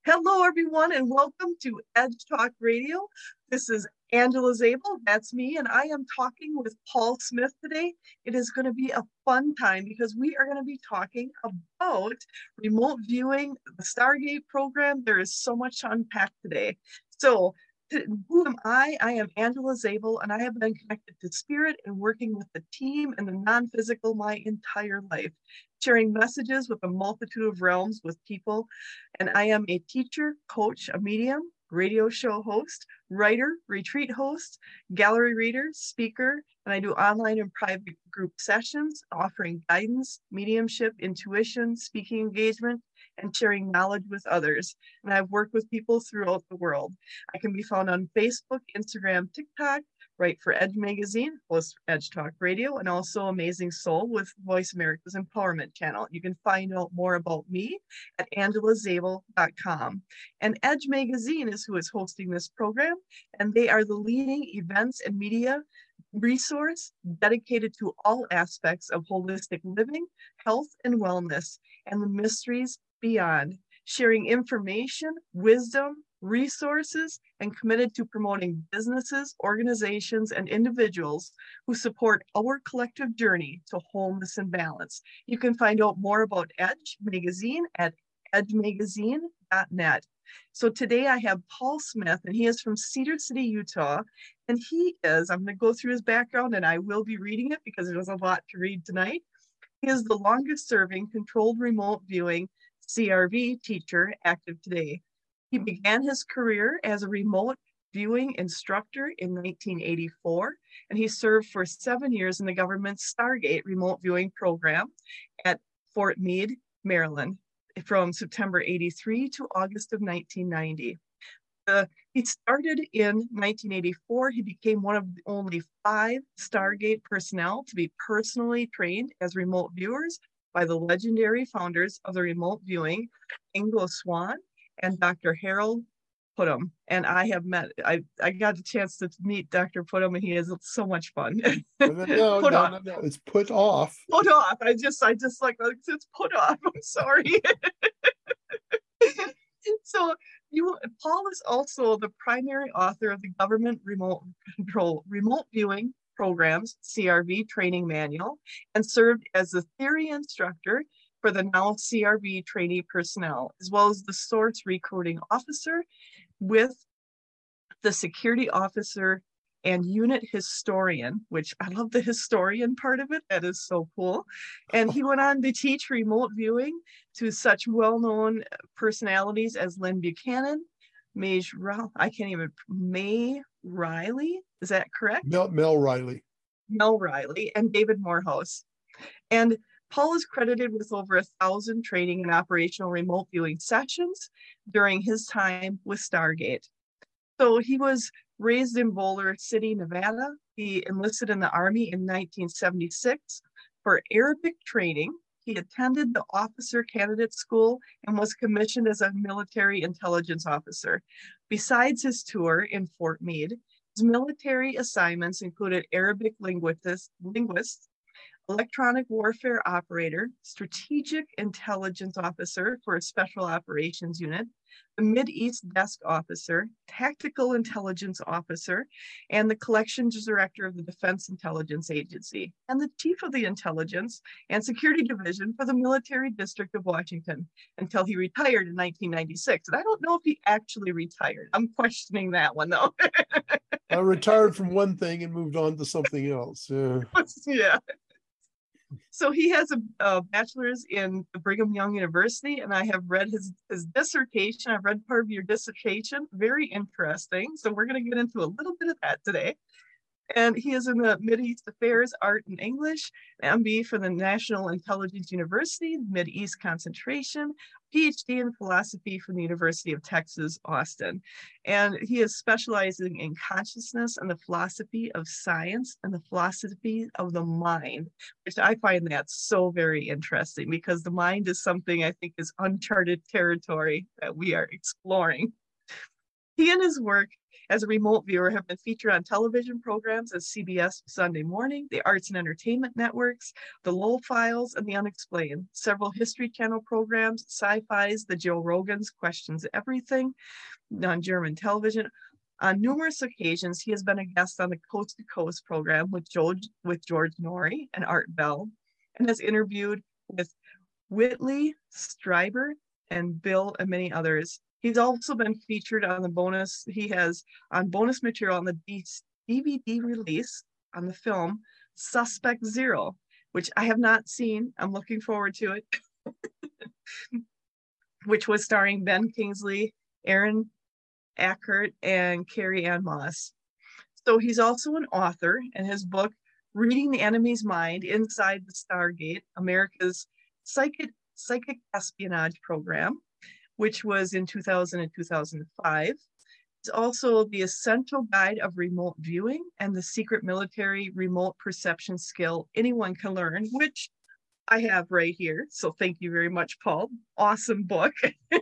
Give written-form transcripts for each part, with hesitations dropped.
Hello, everyone, and welcome to Edge Talk Radio. This is Angela Zabel, that's me, and I am talking with Paul Smith today. It is going to be a fun time because we are going to be talking about remote viewing, the Stargate program. There is so much to unpack today. So, who am I? I am Angela Zabel, and I have been connected to spirit and working with the team and the non-physical my entire life, sharing messages with a multitude of realms with people. And I am a teacher, coach, a medium, radio show host, writer, retreat host, gallery reader, speaker, and I do online and private group sessions offering guidance, mediumship, intuition, speaking engagement, and sharing knowledge with others. And I've worked with people throughout the world. I can be found on Facebook, Instagram, TikTok, write for Edge Magazine, host Edge Talk Radio, and also Amazing Soul with Voice America's Empowerment Channel. You can find out more about me at angelazabel.com. And Edge Magazine is who is hosting this program, and they are the leading events and media resource dedicated to all aspects of holistic living, health, and wellness, and the mysteries beyond, sharing information, wisdom, resources, and committed to promoting businesses, organizations, and individuals who support our collective journey to wholeness and balance. You can find out more about Edge Magazine at edgemagazine.net. So today I have Paul Smith, and he is from Cedar City, Utah. And I'm going to go through his background, and I will be reading it because there's a lot to read tonight. He is the longest serving controlled remote viewing CRV teacher active today. He began his career as a remote viewing instructor in 1984, and he served for 7 years in the government's Stargate remote viewing program at Fort Meade, Maryland, from September 83 to August of 1990. He started in 1984. He became one of the only 5 Stargate personnel to be personally trained as remote viewers by the legendary founders of the remote viewing, Ingo Swann and Dr. Harold Putnam. And I got a chance to meet Dr. Putnam, and he is so much fun. No, it's put off. Put off. I just like, it's put off. I'm sorry. So Paul is also the primary author of the Government Remote Viewing Programs, CRV Training Manual, and served as the theory instructor for the now CRV trainee personnel, as well as the source recording officer with the security officer and unit historian, which I love the historian part of it. That is so cool. And he went on to teach remote viewing to such well-known personalities as Lynn Buchanan, May Riley, is that correct? Mel Riley. Mel Riley and David Morehouse. And Paul is credited with over 1,000 training and operational remote viewing sessions during his time with Stargate. So he was raised in Boulder City, Nevada. He enlisted in the Army in 1976 for Arabic training. He attended the Officer Candidate School and was commissioned as a military intelligence officer. Besides his tour in Fort Meade, his military assignments included Arabic linguist, electronic warfare operator, strategic intelligence officer for a special operations unit, the Mideast desk officer, tactical intelligence officer, and the collections director of the Defense Intelligence Agency, and the chief of the intelligence and security division for the military district of Washington until he retired in 1996. And I don't know if he actually retired. I'm questioning that one though. I retired from one thing and moved on to something else. Yeah. So he has a bachelor's in the Brigham Young University, and I have read his dissertation. I've read part of your dissertation. Very interesting. So we're going to get into a little bit of that today. And he is in the Mideast Affairs, Art and English, an MB from the National Intelligence University, Mideast Concentration, PhD in philosophy from the University of Texas, Austin. And he is specializing in consciousness and the philosophy of science and the philosophy of the mind, which I find that so very interesting because the mind is something I think is uncharted territory that we are exploring. He and his work as a remote viewer have been featured on television programs as CBS Sunday Morning, the Arts and Entertainment Networks, the Lowell Files, and the Unexplained, several History Channel programs, Sci-Fi's, the Joe Rogan's Questions Everything on German television. On numerous occasions, he has been a guest on the Coast to Coast program with George Noory and Art Bell, and has interviewed with Whitley Strieber and Bill and many others. He's also been featured on bonus material on the DVD release on the film Suspect Zero, which I have not seen. I'm looking forward to it, which was starring Ben Kingsley, Aaron Eckhart, and Carrie Ann Moss. So he's also an author, and his book, Reading the Enemy's Mind Inside the Stargate, America's Psychic Espionage Program, which was in 2000 and 2005. It's also The Essential Guide of Remote Viewing and the Secret Military Remote Perception Skill Anyone Can Learn, which I have right here. So thank you very much, Paul. Awesome book.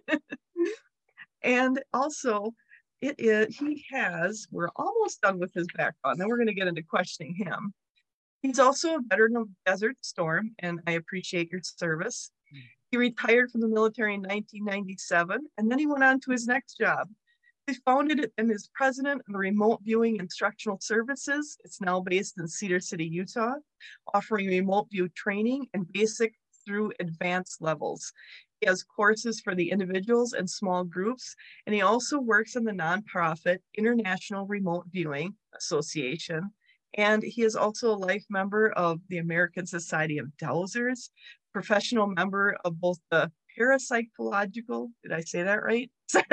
And also, we're almost done with his background. Then we're going to get into questioning him. He's also a veteran of Desert Storm, and I appreciate your service. He retired from the military in 1997, and then he went on to his next job. He founded it and is president of the Remote Viewing Instructional Services. It's now based in Cedar City, Utah, offering remote view training and basic through advanced levels. He has courses for the individuals and small groups, and he also works in the nonprofit International Remote Viewing Association. And he is also a life member of the American Society of Dowsers, professional member of both the Parapsychological, did I say that right?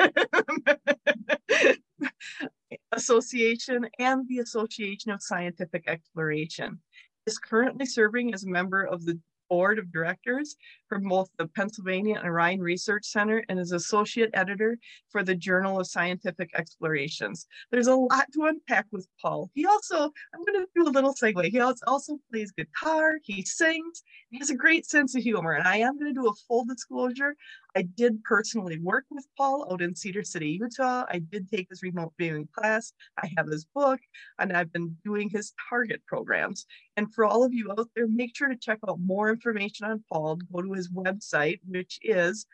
Association and the Association of Scientific Exploration. He is currently serving as a member of the board of directors for both the Pennsylvania and Orion Research Center and is associate editor for the Journal of Scientific Explorations. There's a lot to unpack with Paul. I'm going to do a little segue. He also plays guitar, he sings, he has a great sense of humor. And I am going to do a full disclosure. I did personally work with Paul out in Cedar City, Utah. I did take his remote viewing class. I have his book, and I've been doing his target programs. And for all of you out there, make sure to check out more information on Paul. Go to his website, which is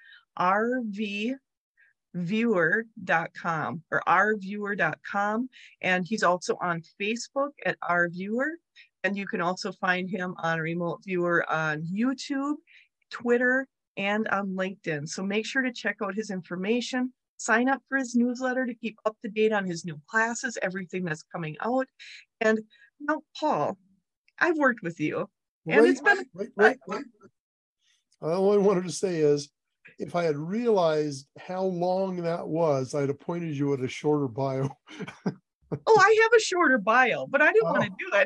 rvviewer.com or rviewer.com. And he's also on Facebook at rviewer. And you can also find him on Remote Viewer on YouTube, Twitter, and on LinkedIn. So make sure to check out his information, sign up for his newsletter to keep up to date on his new classes, everything that's coming out. And now, Paul, I've worked with you. And it's been wait. All I wanted to say is, if I had realized how long that was, I'd appointed you at a shorter bio. Oh, I have a shorter bio, but I didn't want to do it.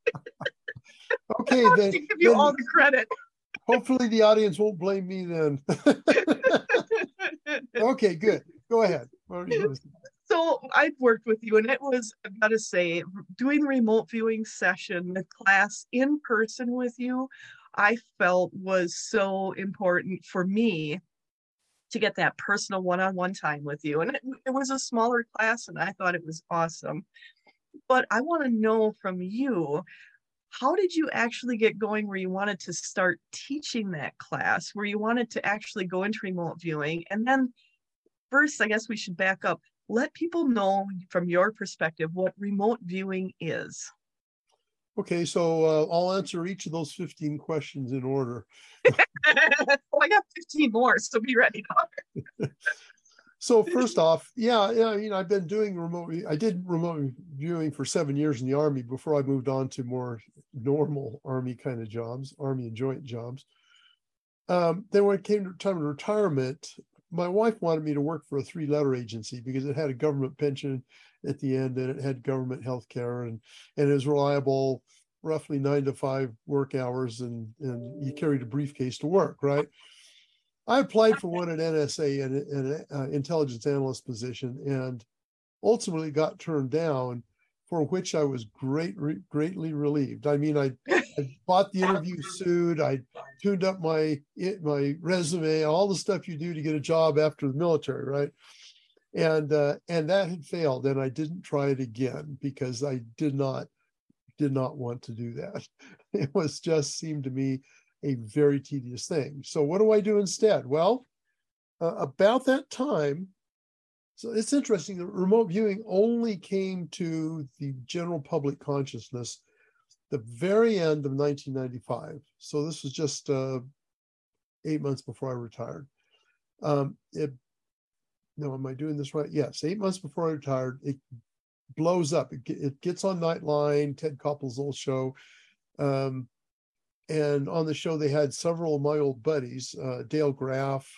Okay, then to give you all the credit. Hopefully the audience won't blame me then. Okay, good. Go ahead. So I've worked with you, and it was, I've got to say, doing the remote viewing session, the class in person with you, I felt was so important for me to get that personal one-on-one time with you. And it was a smaller class, and I thought it was awesome. But I want to know from you, how did you actually get going where you wanted to start teaching that class, where you wanted to actually go into remote viewing? And then first, I guess we should back up. Let people know from your perspective what remote viewing is. Okay, so I'll answer each of those 15 questions in order. Well, I got 15 more, so be ready. So first off, I did remote viewing for 7 years in the Army before I moved on to more normal Army kind of jobs, Army and joint jobs. Then when it came to time of retirement, my wife wanted me to work for a 3-letter agency because it had a government pension at the end and it had government health care and it was reliable, roughly 9 to 5 work hours, and you carried a briefcase to work, right? I applied for one at NSA, an intelligence analyst position, and ultimately got turned down, for which I was greatly relieved. I mean, I bought the interview suit, I tuned up my resume, all the stuff you do to get a job after the military, right? And that had failed, and I didn't try it again because I did not want to do that. It was just seemed to me a very tedious thing. So what do I do instead? Well, about that time, so it's interesting that remote viewing only came to the general public consciousness the very end of 1995. So this was just 8 months before I retired. No, am I doing this right? Yes, 8 months before I retired, it blows up. It gets on Nightline, Ted Koppel's old show. And on the show, they had several of my old buddies, Dale Graff.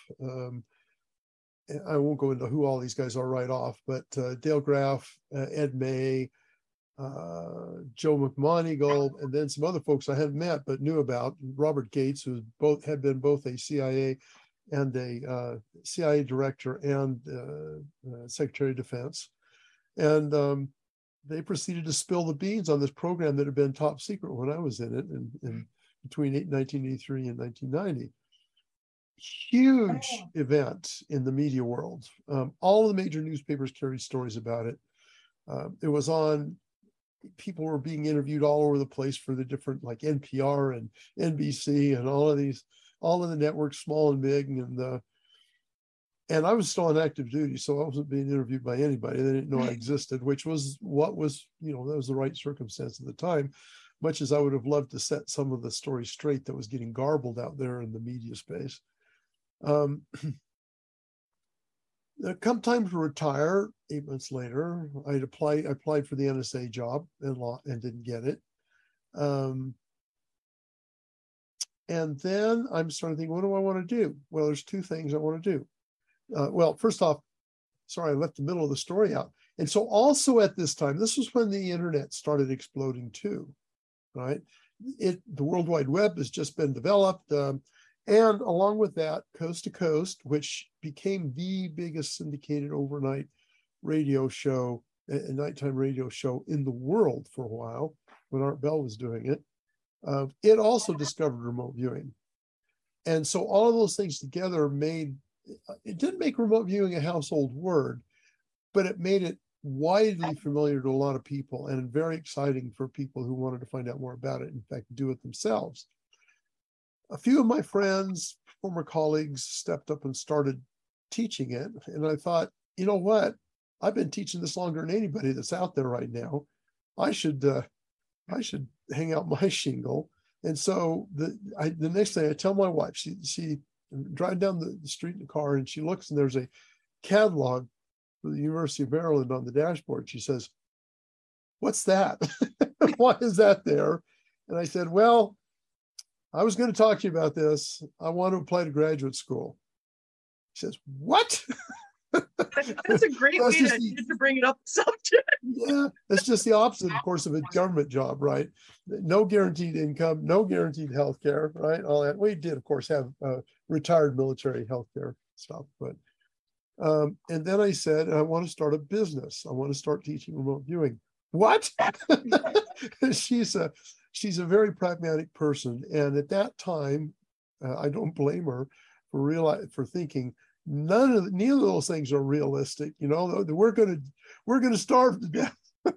I won't go into who all these guys are right off, but Dale Graff, Ed May, Joe McMoneagle, and then some other folks I hadn't met but knew about. Robert Gates, who had been both a CIA and a CIA director and Secretary of Defense. And they proceeded to spill the beans on this program that had been top secret when I was in it in between 1983 and 1990. Huge event in the media world. All of the major newspapers carried stories about it. It was on, people were being interviewed all over the place for the different, like NPR and NBC and all of the networks, small and big. And I was still on active duty, so I wasn't being interviewed by anybody. They didn't know I existed, which was that was the right circumstance at the time, much as I would have loved to set some of the story straight that was getting garbled out there in the media space. Come time to retire, 8 months later, I applied for the NSA job and didn't get it. And then I'm starting to think, what do I want to do? Well, there's two things I want to do. Well, first off, sorry, I left the middle of the story out. And so also at this time, this was when the internet started exploding too, right? The World Wide Web has just been developed. And along with that, Coast to Coast, which became the biggest syndicated overnight radio show, a nighttime radio show in the world for a while, when Art Bell was doing it, it also discovered remote viewing. And so all of those things together it didn't make remote viewing a household word, but it made it widely familiar to a lot of people and very exciting for people who wanted to find out more about it, in fact, do it themselves. A few of my friends, former colleagues, stepped up and started teaching it. And I thought, you know what? I've been teaching this longer than anybody that's out there right now. I should hang out my shingle. And so the next thing I tell my wife, she drive down the street in the car and she looks and there's a catalog for the University of Maryland on the dashboard. She says, "What's that? Why is that there?" And I said, "Well, I was going to talk to you about this. I want to apply to graduate school." She says, "What?" That's a great way to bring it up subject. Yeah, that's just the opposite, of course, of a government job, right? No guaranteed income, no guaranteed health care, right? All that. We did, of course, have retired military health care stuff. But and then I said, I want to start a business. I want to start teaching remote viewing. What? She's a very pragmatic person. And at that time, I don't blame her for thinking, neither of those things are realistic. We're going to starve to death.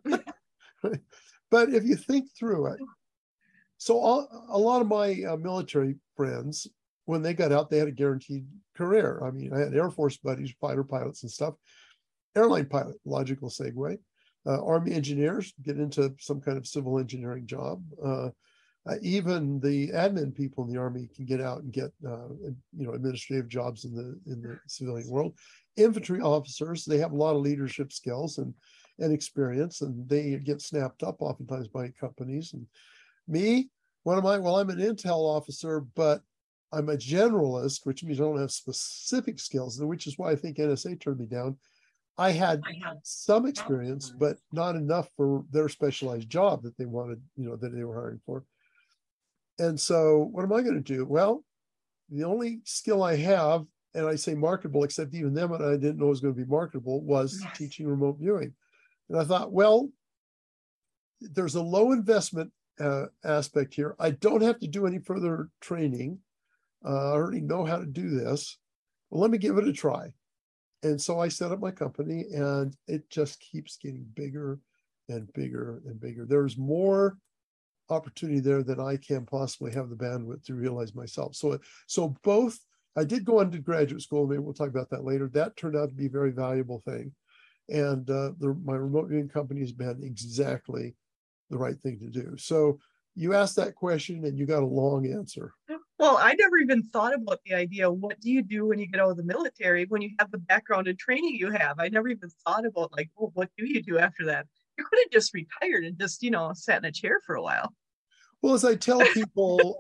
But if you think through it, so a lot of my military friends, when they got out, they had a guaranteed career. I mean, I had Air Force buddies, fighter pilots and stuff. Airline pilot, logical segue. Army engineers get into some kind of civil engineering job. Even the admin people in the Army can get out and get administrative jobs in the civilian world. Infantry officers, they have a lot of leadership skills and experience, and they get snapped up oftentimes by companies. And me, what am I? Well, I'm an intel officer, but I'm a generalist, which means I don't have specific skills, which is why I think NSA turned me down. I had some experience, but not enough for their specialized job that they wanted, that they were hiring for. And so what am I going to do? Well, the only skill I have, and I say marketable, except even then I didn't know it was going to be marketable, was teaching remote viewing. And I thought, well, there's a low investment aspect here. I don't have to do any further training. I already know how to do this. Well, let me give it a try. And so I set up my company, and it just keeps getting bigger and bigger and bigger. There's more opportunity there than I can possibly have the bandwidth to realize myself. So both, I did go on to graduate school. Maybe we'll talk about that later. That turned out to be a very valuable thing. And my remote viewing company has been exactly the right thing to do. So you asked that question and you got a long answer. Well, I never even thought about the idea, what do you do when you get out of the military, when you have the background and training you have? I never even thought about like, well, what do you do after that? You could have just retired and just, sat in a chair for a while. Well, as I tell people,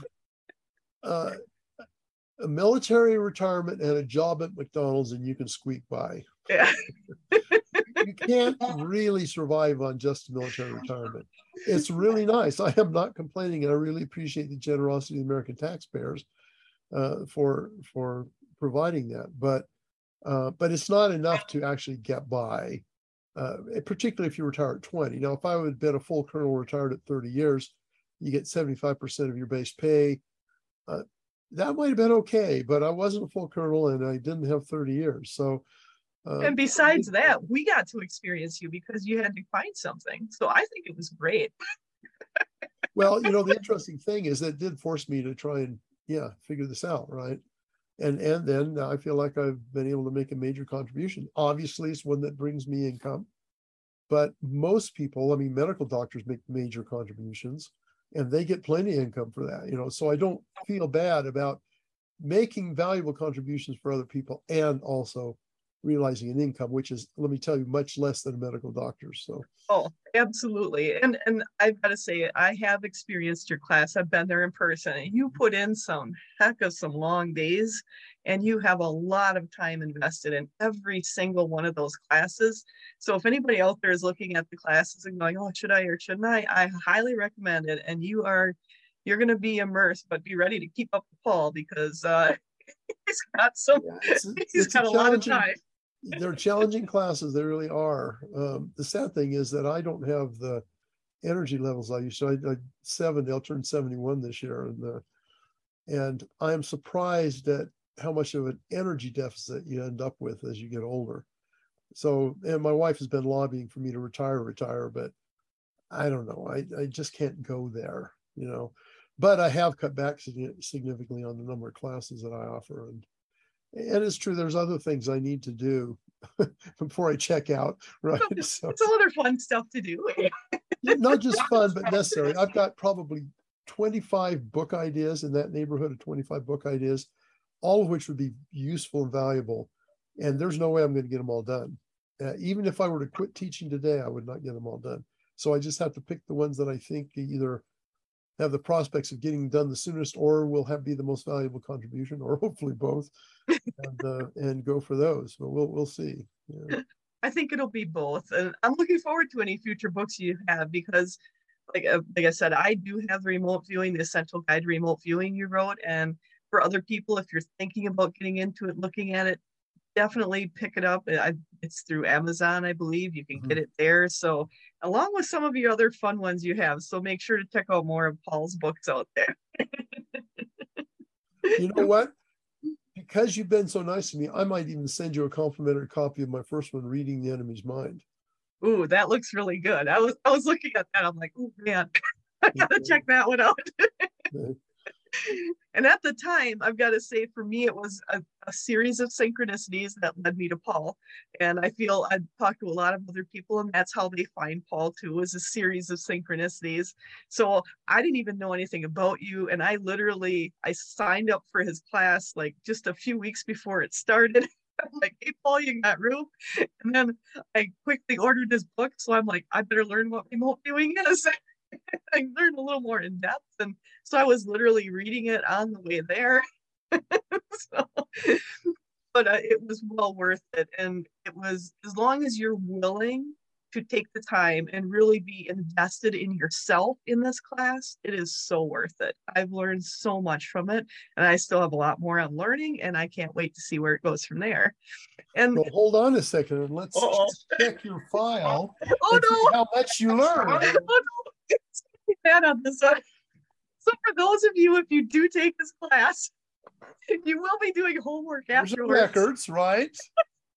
a military retirement and a job at McDonald's and you can squeak by. Yeah. You can't really survive on just a military retirement. It's really nice. I am not complaining. I really appreciate the generosity of the American taxpayers for providing that. But it's not enough to actually get by, particularly if you retire at 20. Now, if I would have been a full colonel retired at 30 years, you get 75% of your base pay. That might have been okay, but I wasn't a full colonel and I didn't have 30 years. So. And besides that, we got to experience you because you had to find something. So I think it was great. Well, the interesting thing is that it did force me to try and, figure this out, right? And then I feel like I've been able to make a major contribution. Obviously, it's one that brings me income. But most people, medical doctors make major contributions and they get plenty of income for that, so I don't feel bad about making valuable contributions for other people and also realizing an income, which is, let me tell you, much less than a medical doctor. So. Oh, absolutely. And I've got to say, I have experienced your class. I've been there in person, and you put in some long days, and you have a lot of time invested in every single one of those classes. So if anybody out there is looking at the classes and going, oh, should I or shouldn't I highly recommend it. And you're going to be immersed, but be ready to keep up with Paul because he's got a lot of time. They're challenging classes. They really are. The sad thing is that I don't have the energy levels I used to. I'm 70. I'll turn 71 this year, and I am surprised at how much of an energy deficit you end up with as you get older. So, and my wife has been lobbying for me to retire, but I don't know. I just can't go there, But I have cut back significantly on the number of classes that I offer, and it's true, there's other things I need to do before I check out, right? So it's other fun stuff to do. Not just fun, but necessary. I've got probably 25 book ideas, in that neighborhood of 25 book ideas, all of which would be useful and valuable. And there's no way I'm going to get them all done. Even if I were to quit teaching today, I would not get them all done. So I just have to pick the ones that I think either have the prospects of getting done the soonest or will be the most valuable contribution, or hopefully both, and go for those. But we'll see. Yeah. I think it'll be both, and I'm looking forward to any future books you have because, like I said, I do have remote viewing, the Essential Guide to Remote Viewing you wrote, and for other people, if you're thinking about getting into it, looking at it, definitely pick it up. It's through Amazon, I believe. You can get it there. So along with some of your other fun ones you have. So make sure to check out more of Paul's books out there. You know what? Because you've been so nice to me, I might even send you a complimentary copy of my first one, Reading the Enemy's Mind. Ooh, that looks really good. I was looking at that. I'm like, oh man, I gotta check that one out. And at the time, I've got to say, for me, it was a series of synchronicities that led me to Paul. And I feel I've talked to a lot of other people, and that's how they find Paul too, is a series of synchronicities. So I didn't even know anything about you. And I signed up for his class like just a few weeks before it started. I'm like, hey, Paul, you got room? And then I quickly ordered his book. So I'm like, I better learn what remote viewing is. I learned a little more in depth, and so I was literally reading it on the way there. But it was well worth it, and it was, as long as you're willing to take the time and really be invested in yourself in this class, it is so worth it. I've learned so much from it, and I still have a lot more I'm learning, and I can't wait to see where it goes from there. And well, hold on a second, and let's check your file. Oh no! How much you learned? Oh no! Bad on this side. So for those of you, if you do take this class, you will be doing homework afterwards. Records, right?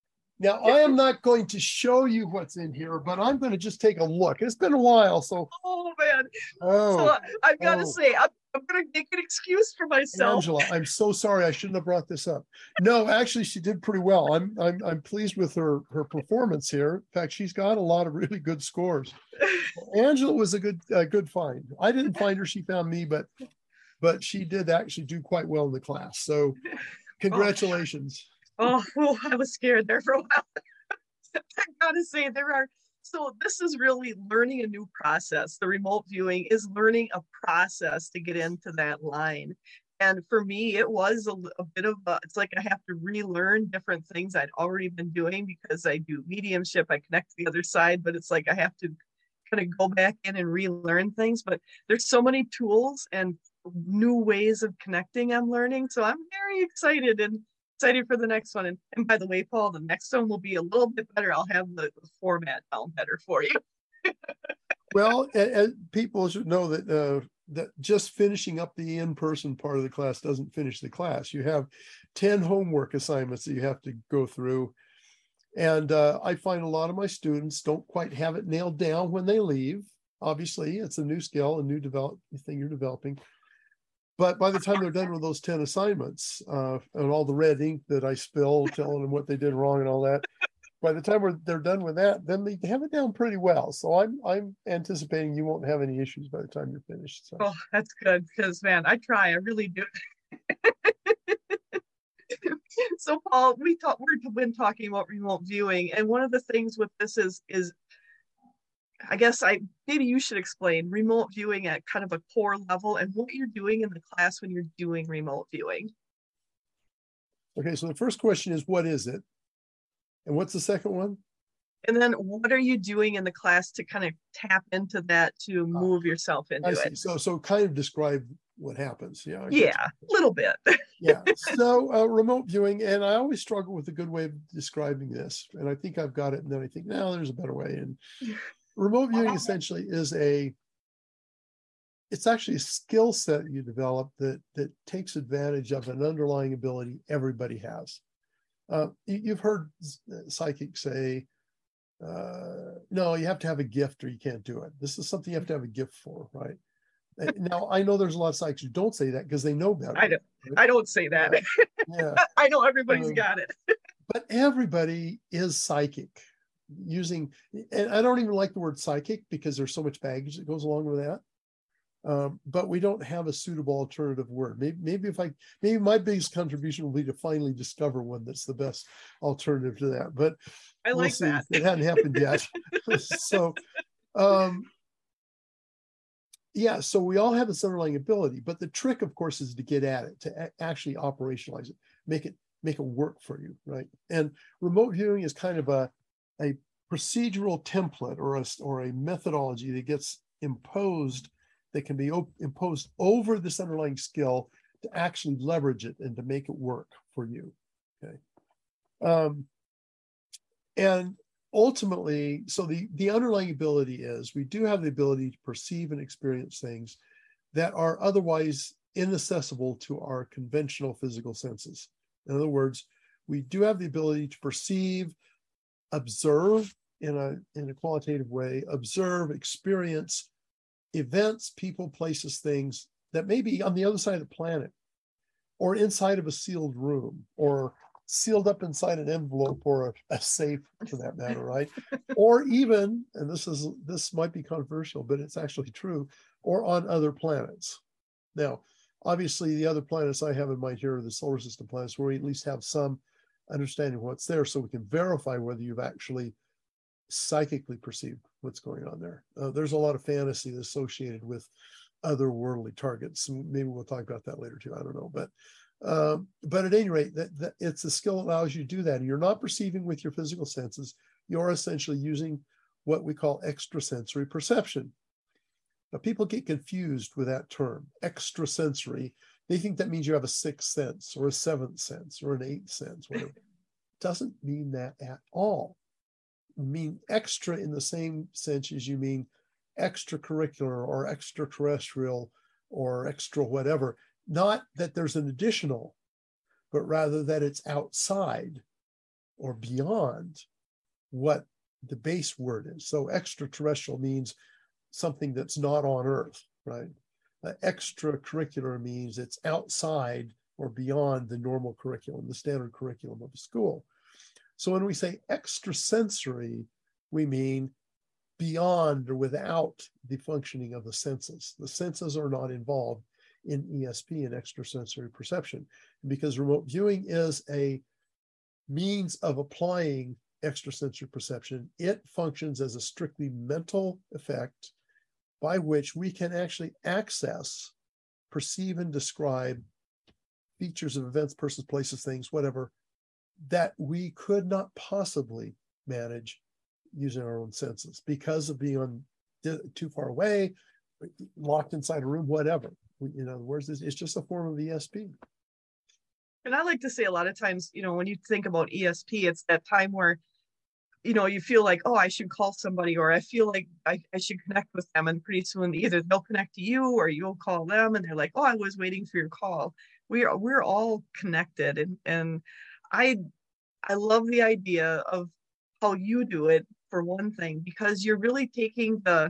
Now, I am not going to show you what's in here, but I'm going to just take a look. It's been a while, so. Oh man. Oh, So I've got to oh. say, I'm going to make an excuse for myself. Angela, I'm so sorry. I shouldn't have brought this up. No, actually, she did pretty well. I'm pleased with her performance here. In fact, she's got a lot of really good scores. Angela was a good find. I didn't find her; she found me, but she did actually do quite well in the class. So, congratulations. Oh, I was scared there for a while. I gotta say, so this is really learning a new process. The remote viewing is learning a process to get into that line. And for me, it was a bit of it's like I have to relearn different things I'd already been doing because I do mediumship, I connect to the other side, but it's like I have to kind of go back in and relearn things. But there's so many tools and new ways of connecting I'm learning. So I'm very excited and excited for the next one. And by the way, Paul, the next one will be a little bit better. I'll have the format down better for you. Well, and people should know that just finishing up the in-person part of the class doesn't finish the class. You have 10 homework assignments that you have to go through. And I find a lot of my students don't quite have it nailed down when they leave. Obviously, it's a new skill, a new thing you're developing. But by the time they're done with those 10 assignments and all the red ink that I spill, telling them what they did wrong and all that, by the time they're done with that, then they have it down pretty well. So I'm anticipating you won't have any issues by the time you're finished. So. Oh, that's good because man, I really do. So Paul, we've been talking about remote viewing, and one of the things with this is I guess maybe you should explain remote viewing at kind of a core level and what you're doing in the class when you're doing remote viewing. Okay, so the first question is, what is it? And what's the second one? And then what are you doing in the class to kind of tap into that to move yourself into it? So kind of describe what happens. Yeah. Yeah, a little bit. Yeah. So remote viewing, and I always struggle with a good way of describing this. And I think I've got it. And then I think, no, there's a better way. And remote viewing essentially it's actually a skill set you develop that takes advantage of an underlying ability everybody has. You've heard psychics say, no, you have to have a gift or you can't do it. This is something you have to have a gift for, right? Now, I know there's a lot of psychics who don't say that because they know better. I don't say that. Yeah. I know everybody's got it. But everybody is psychic and I don't even like the word psychic because there's so much baggage that goes along with that. But we don't have a suitable alternative word. Maybe my biggest contribution will be to finally discover one that's the best alternative to that. But I like that. It hadn't happened yet. So, yeah. So we all have this underlying ability, but the trick, of course, is to get at it, to actually operationalize it, make it work for you, right? And remote viewing is kind of a procedural template or a methodology that gets imposed. That can be imposed over this underlying skill to actually leverage it and to make it work for you. Okay. And ultimately, so the underlying ability is we do have the ability to perceive and experience things that are otherwise inaccessible to our conventional physical senses. In other words, we do have the ability to perceive, observe in a qualitative way, observe, experience events, people, places, things that may be on the other side of the planet or inside of a sealed room or sealed up inside an envelope or a safe for that matter, right? Or even, and this might be controversial, but it's actually true, or on other planets. Now, obviously the other planets I have in mind here are the solar system planets where we at least have some understanding of what's there so we can verify whether you've actually psychically perceive what's going on there. There's a lot of fantasy associated with otherworldly targets. Maybe we'll talk about that later too. I don't know, but at any rate, that it's a skill that allows you to do that. And you're not perceiving with your physical senses. You're essentially using what we call extrasensory perception. Now, people get confused with that term, extrasensory. They think that means you have a sixth sense or a seventh sense or an eighth sense, whatever. It doesn't mean that at all. Mean extra in the same sense as you mean extracurricular or extraterrestrial or extra whatever. Not that there's an additional, but rather that it's outside or beyond what the base word is. So extraterrestrial means something that's not on Earth, right? Extracurricular means it's outside or beyond the normal curriculum, the standard curriculum of a school. So when we say extrasensory, we mean beyond or without the functioning of the senses. The senses are not involved in ESP and extrasensory perception. Because remote viewing is a means of applying extrasensory perception, it functions as a strictly mental effect by which we can actually access, perceive, and describe features of events, persons, places, things, whatever, that we could not possibly manage using our own senses because of being too far away, locked inside a room, whatever. In other words, it's just a form of ESP. And I like to say a lot of times, when you think about ESP, it's that time where, you feel like, oh, I should call somebody, or I feel like I should connect with them. And pretty soon either they'll connect to you or you'll call them and they're like, oh, I was waiting for your call. We're all connected. And I love the idea of how you do it, for one thing, because you're really taking the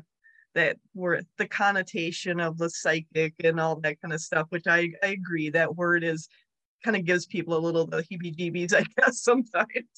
connotation of the psychic and all that kind of stuff, which I agree that word is kind of gives people a little the heebie-jeebies, I guess, sometimes.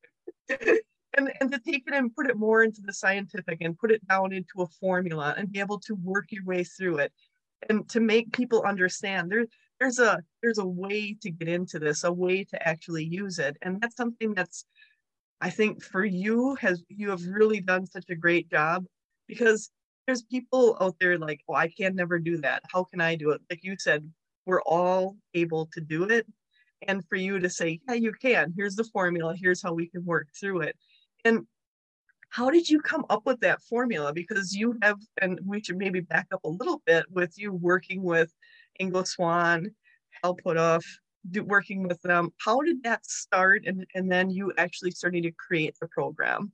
and to take it and put it more into the scientific and put it down into a formula and be able to work your way through it and to make people understand there's a way to get into this, a way to actually use it. And that's something that's, I think, for you have really done such a great job, because there's people out there like, oh, I can never do that. How can I do it? Like you said, we're all able to do it. And for you to say, yeah, you can, here's the formula, here's how we can work through it. And how did you come up with that formula? Because you have, and we should maybe back up a little bit with you working with Ingo Swann, Hal Puthoff, working with them. How did that start? And then you actually starting to create the program?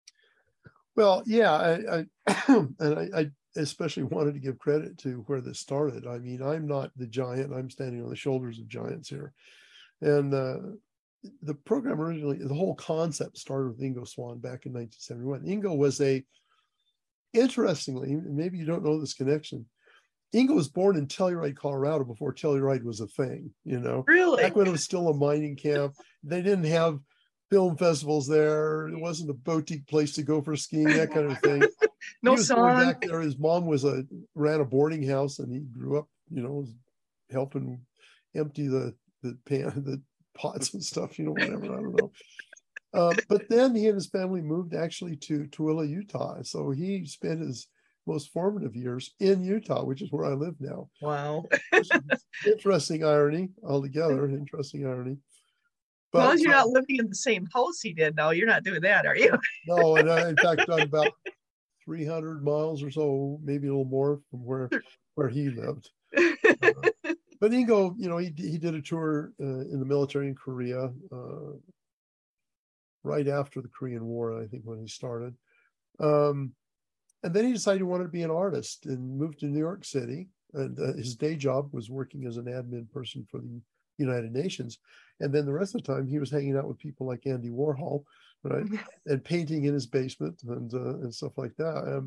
Well, yeah, I especially wanted to give credit to where this started. I mean, I'm not the giant. I'm standing on the shoulders of giants here. And the program originally, the whole concept started with Ingo Swann back in 1971. Ingo was interestingly, maybe you don't know this connection, Ingo was born in Telluride, Colorado before Telluride was a thing, Really? back when it was still a mining camp. They didn't have film festivals there. It wasn't a boutique place to go for skiing, that kind of thing. No he was born song. back there. His mom ran a boarding house, and he grew up, helping empty the pots and stuff, whatever, I don't know. But then he and his family moved actually to Tooele, Utah. So he spent his most formative years in Utah, which is where I live now. Wow. Interesting irony altogether. Interesting irony. But, as long as you're not living in the same house he did, now you're not doing that, are you? No, and in fact, I'm about 300 miles or so, maybe a little more from where he lived. But Ingo, he did a tour in the military in Korea right after the Korean War, I think, when he started. And then he decided he wanted to be an artist and moved to New York City. And his day job was working as an admin person for the United Nations. And then the rest of the time he was hanging out with people like Andy Warhol, right? And painting in his basement and stuff like that.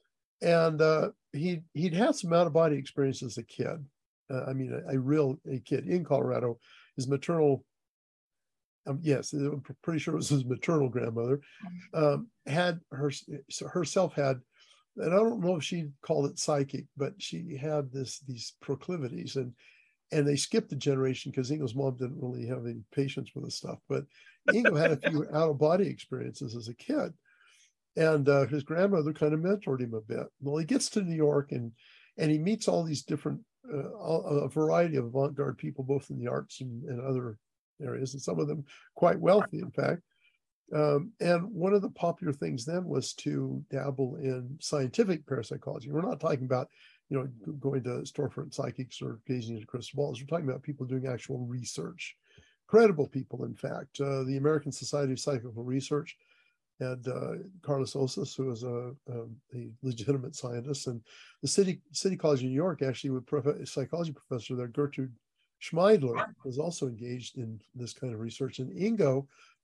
He'd had some out-of-body experience as a kid. A kid in Colorado. His maternal, yes, I'm pretty sure it was his maternal grandmother, had herself had, and I don't know if she called it psychic, but she had these proclivities, and they skipped a generation because Ingo's mom didn't really have any patience with this stuff. But Ingo had a few out-of-body experiences as a kid, and his grandmother kind of mentored him a bit. Well, he gets to New York and he meets all these different, a variety of avant-garde people, both in the arts and other areas, and some of them quite wealthy, in fact. And one of the popular things then was to dabble in scientific parapsychology. We're not talking about, going to storefront psychics or gazing into crystal balls. We're talking about people doing actual research, credible people, in fact. The American Society of Psychical Research had Carlos Osas, who was a legitimate scientist, and the City College of New York actually, with psychology professor there, Gertrude Schmeidler, was also engaged in this kind of research. And Ingo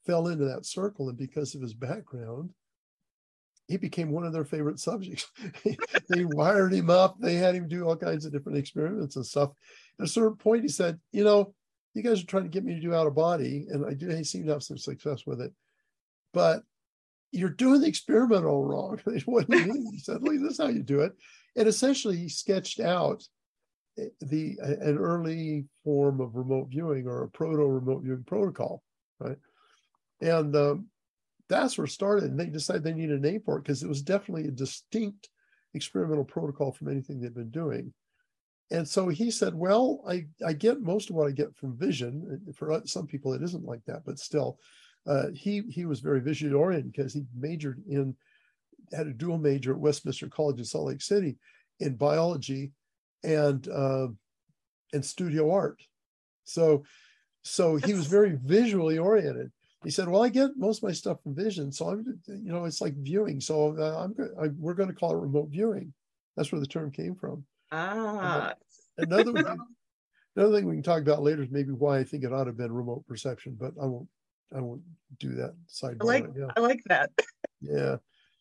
fell into that circle, and because of his background, he became one of their favorite subjects. They wired him up. They had him do all kinds of different experiments and stuff. At a certain point, he said, you guys are trying to get me to do out of body, and I seem to have some success with it, but you're doing the experiment all wrong. What do you mean? He said, look, this is how you do it. And essentially, he sketched out an early form of remote viewing, or a proto-remote viewing protocol, right? And that's where it started. And they decided they needed a name for it because it was definitely a distinct experimental protocol from anything they'd been doing. And so he said, well, I get most of what I get from vision. For some people, it isn't like that, but still, he was very visually oriented because he had a dual major at Westminster College in Salt Lake City in biology and studio art. So he was very visually oriented. He said, well, I get most of my stuff from vision. So it's like viewing. So we're going to call it remote viewing. That's where the term came from. Another thing we can talk about later is maybe why I think it ought to have been remote perception, but I won't do that sidebar right now. I like that. Yeah.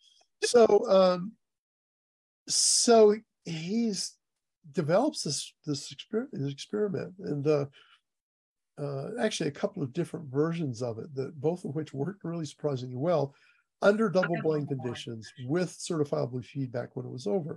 So he's develops this experiment, and actually a couple of different versions of it, that both of which worked really surprisingly well under double-blind conditions with certifiable feedback when it was over.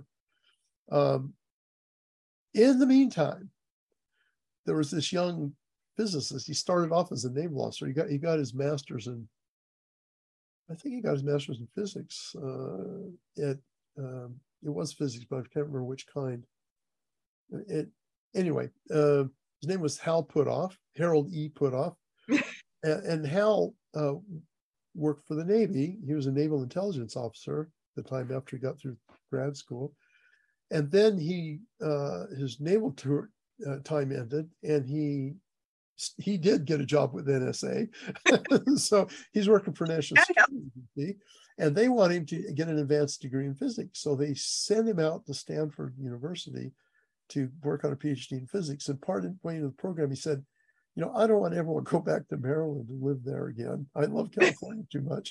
In the meantime, there was this young physicist. He started off as a naval officer. He got his master's in, I think he got his master's in physics. It was physics, but I can't remember which kind. Anyway, his name was Harold E. Puthoff, and Hal worked for the Navy. He was a naval intelligence officer at the time after he got through grad school, and then his naval tour time ended, and he did get a job with NSA. So he's working for National Security Agency, and they want him to get an advanced degree in physics. So they send him out to Stanford University to work on a PhD in physics. And part of the program, he said, I don't want everyone to go back to Maryland and live there again. I love California too much.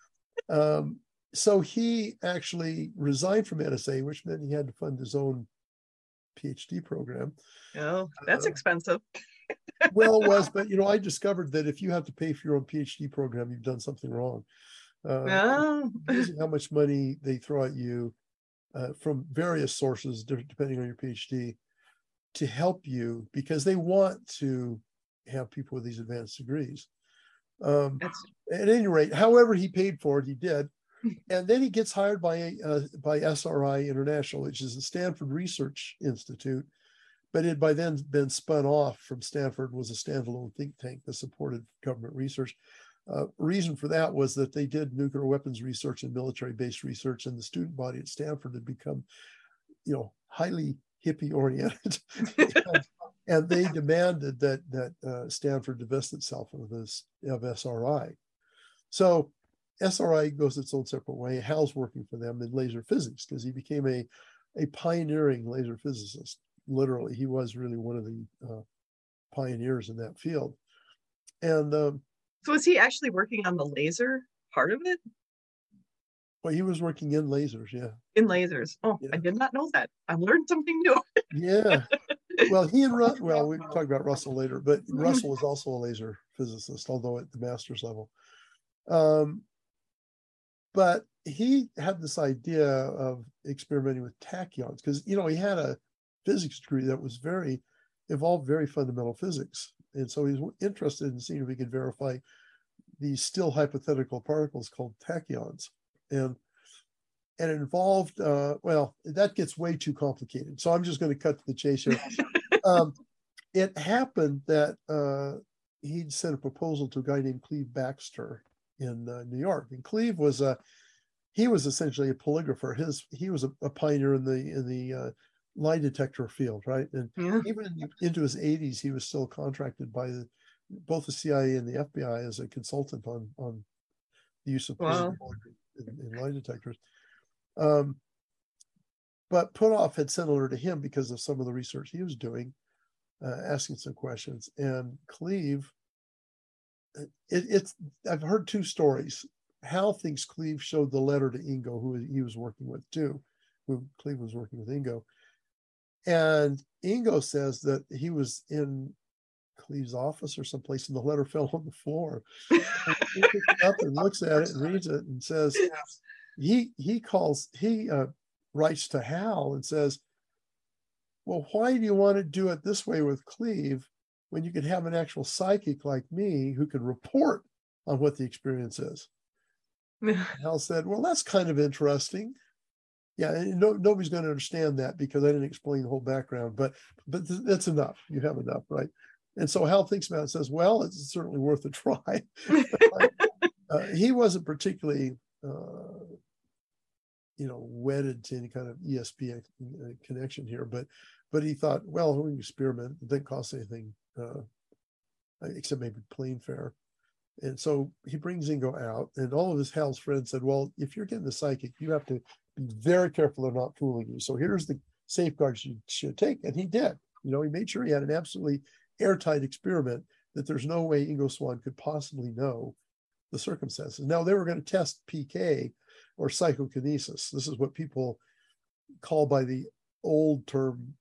So he actually resigned from NSA, which meant he had to fund his own PhD program. Oh, that's expensive. Well, it was, but I discovered that if you have to pay for your own PhD program, you've done something wrong. Amazing how much money they throw at you from various sources, depending on your PhD, to help you, because they want to have people with these advanced degrees. At any rate, however he paid for it, he did. And then he gets hired by SRI International, which is the Stanford Research Institute, but it had by then been spun off from Stanford, was a standalone think tank that supported government research. Reason for that was that they did nuclear weapons research and military-based research, and the student body at Stanford had become, highly hippie-oriented, and they demanded that Stanford divest itself of SRI. So SRI goes its own separate way. Hal's working for them in laser physics because he became a pioneering laser physicist. Literally, he was really one of the pioneers in that field. And so is he actually working on the laser part of it? Well, he was working in lasers, yeah. In lasers. Oh, yeah. I did not know that. I learned something new. Yeah. Well, we can talk about Russell later, but Russell was also a laser physicist, although at the master's level. But he had this idea of experimenting with tachyons because, he had a physics degree that was involved very fundamental physics. And so he's interested in seeing if he could verify these still hypothetical particles called tachyons. And it involved, that gets way too complicated. So I'm just going to cut to the chase here. It happened that he'd sent a proposal to a guy named Cleve Baxter in New York. And Cleve was essentially a polygrapher. He was a pioneer in the lie detector field, right? And even into his 80s, he was still contracted by both the CIA and the FBI as a consultant on the use of in lie detectors. But Puthoff had sent a letter to him because of some of the research he was doing, asking some questions. And Cleve it's I've heard two stories. Hal thinks Cleve showed the letter to Ingo, who he was working with too, who Cleve was working with Ingo. And Ingo says that he was in Cleve's office or someplace and the letter fell on the floor. And he picks it up and looks at it and reads it and says, he writes to Hal and says, well, why do you want to do it this way with Cleve when you could have an actual psychic like me who can report on what the experience is? Hal said, well, that's kind of interesting. Yeah, and nobody's going to understand that because I didn't explain the whole background, but that's enough. You have enough, right? And so Hal thinks about it and says, well, it's certainly worth a try. He wasn't particularly, wedded to any kind of ESP connection here, but he thought, well, we can experiment. It didn't cost anything except maybe plane fare. And so he brings Ingo out, and all of Hal's friends said, well, if you're getting the psychic, you have to be very careful they're not fooling you. So here's the safeguards you should take. And he did. He made sure he had an absolutely airtight experiment that there's no way Ingo Swann could possibly know the circumstances. Now, they were going to test PK or psychokinesis. This is what people call by the old term,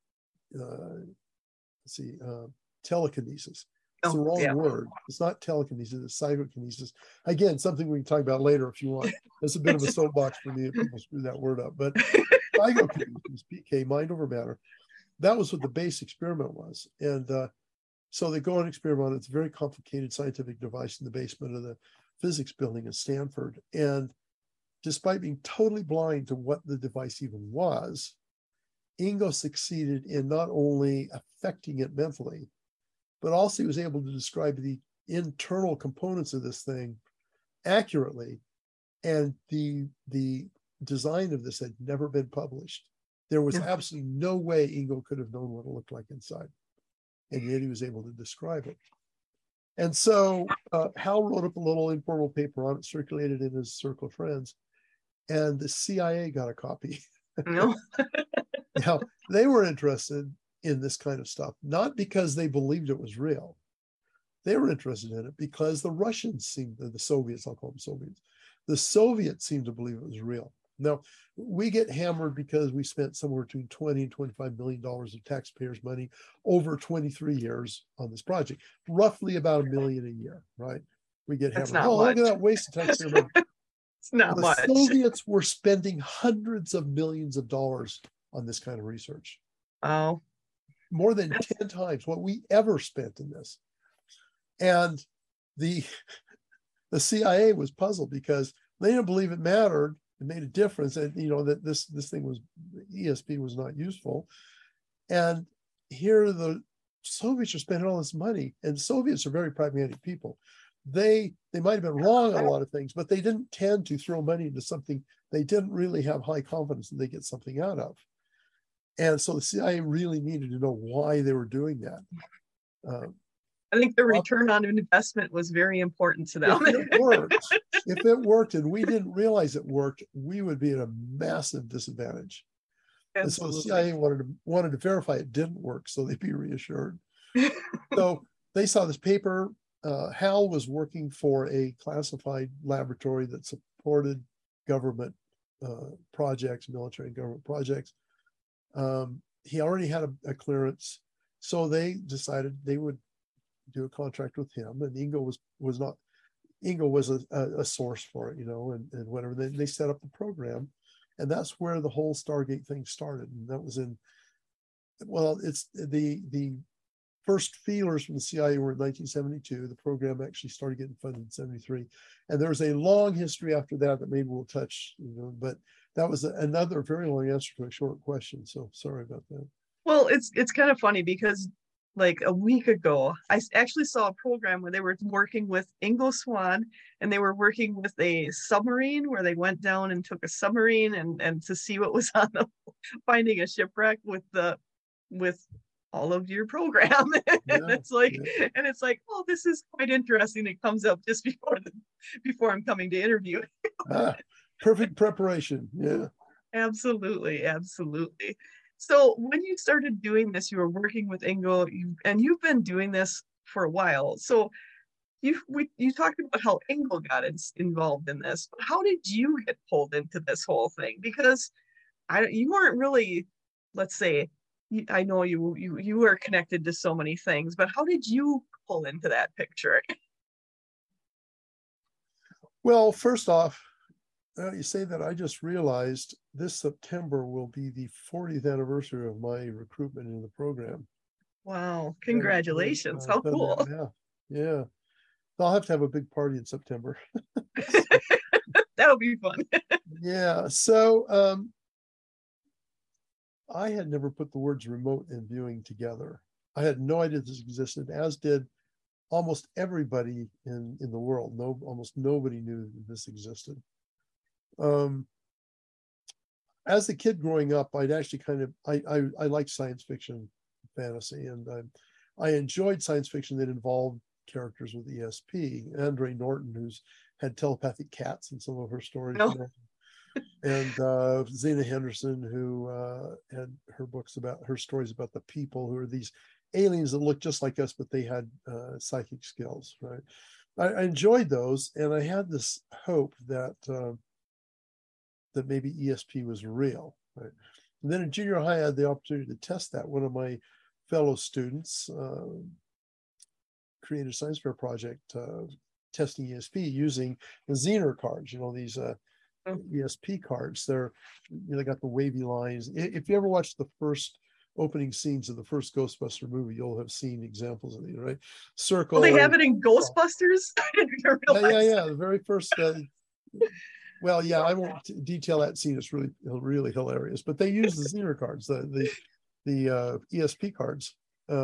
telekinesis. It's the wrong word. It's not telekinesis, it's psychokinesis. Again, something we can talk about later if you want. It's a bit of a soapbox for me if people screw that word up. But psychokinesis, PK, mind over matter, that was what the base experiment was. And so they go and experiment on it. It's a very complicated scientific device in the basement of the physics building at Stanford. And despite being totally blind to what the device even was, Ingo succeeded in not only affecting it mentally, but also he was able to describe the internal components of this thing accurately. And the design of this had never been published. There was absolutely no way Ingo could have known what it looked like inside. And yet he was able to describe it. And so Hal wrote up a little informal paper on it, circulated in his circle of friends, and the CIA got a copy. No. Now, they were interested in this kind of stuff, not because they believed it was real. They were interested in it because the Russians seemed, the Soviets, I'll call them Soviets, the Soviets seemed to believe it was real. Now, we get hammered because we spent somewhere between $20 and $25 million of taxpayers' money over 23 years on this project, roughly about $1 million a year, right? We get hammered. Oh, look at that waste of taxpayer money. It's not the much. Soviets were spending hundreds of millions of dollars on this kind of research. Oh. More than 10 times what we ever spent in this. And the CIA was puzzled because they didn't believe it mattered. It made a difference, and that this thing was, ESP was not useful. And here the Soviets are spending all this money, and Soviets are very pragmatic people. They might have been wrong on a lot of things, but they didn't tend to throw money into something they didn't really have high confidence that they get something out of. And so the CIA really needed to know why they were doing that. I think the return on investment was very important to them. If it worked and we didn't realize it worked, we would be at a massive disadvantage. Absolutely. And so the CIA wanted to verify it didn't work, so they'd be reassured. So they saw this paper. Hal was working for a classified laboratory that supported government projects, military and government projects. He already had a clearance, so they decided they would do a contract with him, and Ingo was a source for it, and whatever. They set up the program, and that's where the whole Stargate thing started. And that was it's the first feelers from the CIA were in 1972. The program actually started getting funded in 73, and there's a long history after that maybe we'll touch, but that was another very long answer to a short question. So sorry about that. Well, it's kind of funny because like a week ago, I actually saw a program where they were working with Ingo Swann, and they were working with a submarine where they went down and took a submarine and to see what was on the finding a shipwreck with all of your program. And it's like, oh, this is quite interesting. It comes up just before I'm coming to interview. Perfect preparation. Yeah. Absolutely. So when you started doing this, you were working with Ingo, and you've been doing this for a while. So you talked about how Engel got involved in this, but how did you get pulled into this whole thing? Because you weren't really, let's say, I know you were connected to so many things, but how did you pull into that picture? Well, first off, you say that, I just realized this September will be the 40th anniversary of my recruitment in the program. Wow, congratulations. How Done that cool. now. Yeah. I'll have a big party in September. That'll be fun. Yeah. So I had never put the words remote and viewing together. I had no idea this existed, as did almost everybody in the world. Almost nobody knew that this existed. As a kid growing up, I'd actually I liked science fiction, fantasy, and I enjoyed science fiction that involved characters with ESP. Andre Norton, who's had telepathic cats in some of her stories, No. and Zena Henderson, who had her stories about the people who are these aliens that look just like us, but they had psychic skills, right? I enjoyed those, and I had this hope that that maybe ESP was real, right? And then in junior high, I had the opportunity to test that. One of my fellow students created a science fair project testing ESP using the Zener cards, these ESP cards. They got the wavy lines. If you ever watched the first opening scenes of the first Ghostbuster movie, you'll have seen examples of these, right? Circle. Well, they have it in Ghostbusters? I didn't realize. Yeah. The very first. Well, yeah, I won't detail that scene. It's really hilarious. But they use the Zener cards, the ESP cards,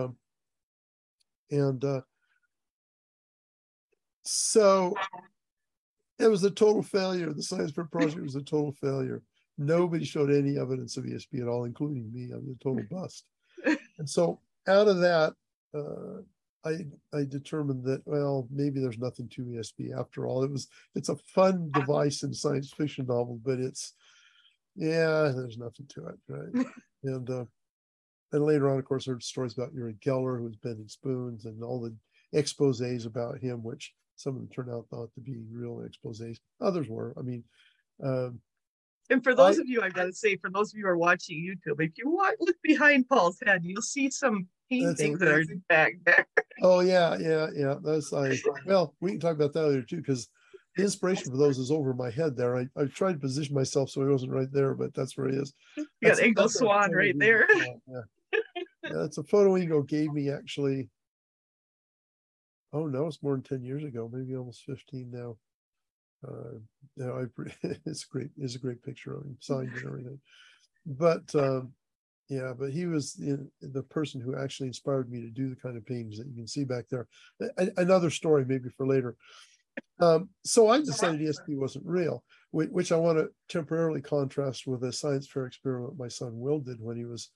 so it was a total failure. The science fair project was a total failure. Nobody showed any evidence of ESP at all, including me. I was a total bust. And so out of that, I determined that, well, maybe there's nothing to ESP after all. It's a fun device in science fiction novel, but there's nothing to it, right? And later on, of course, I heard stories about Uri Geller, who was bending spoons, and all the exposés about him, which some of them turned out not to be real exposés. Others were. I mean, and for those of you, I gotta say, for those of you who are watching YouTube, if you look behind Paul's head, you'll see some paintings that are back there. Oh yeah. That's well, we can talk about that later too, because the inspiration for those is over my head there. I tried to position myself so he wasn't right there, but that's where he is. You got Engel Swan right there. Yeah, that's a photo Ego gave me, actually. Oh no, it's more than 10 years ago, maybe almost 15 now. It's great. It's a great picture of him, signed and everything. But but he was the person who actually inspired me to do the kind of paintings that you can see back there. Another story maybe for later. So I decided ESP wasn't real, which I want to temporarily contrast with a science fair experiment my son Will did when he was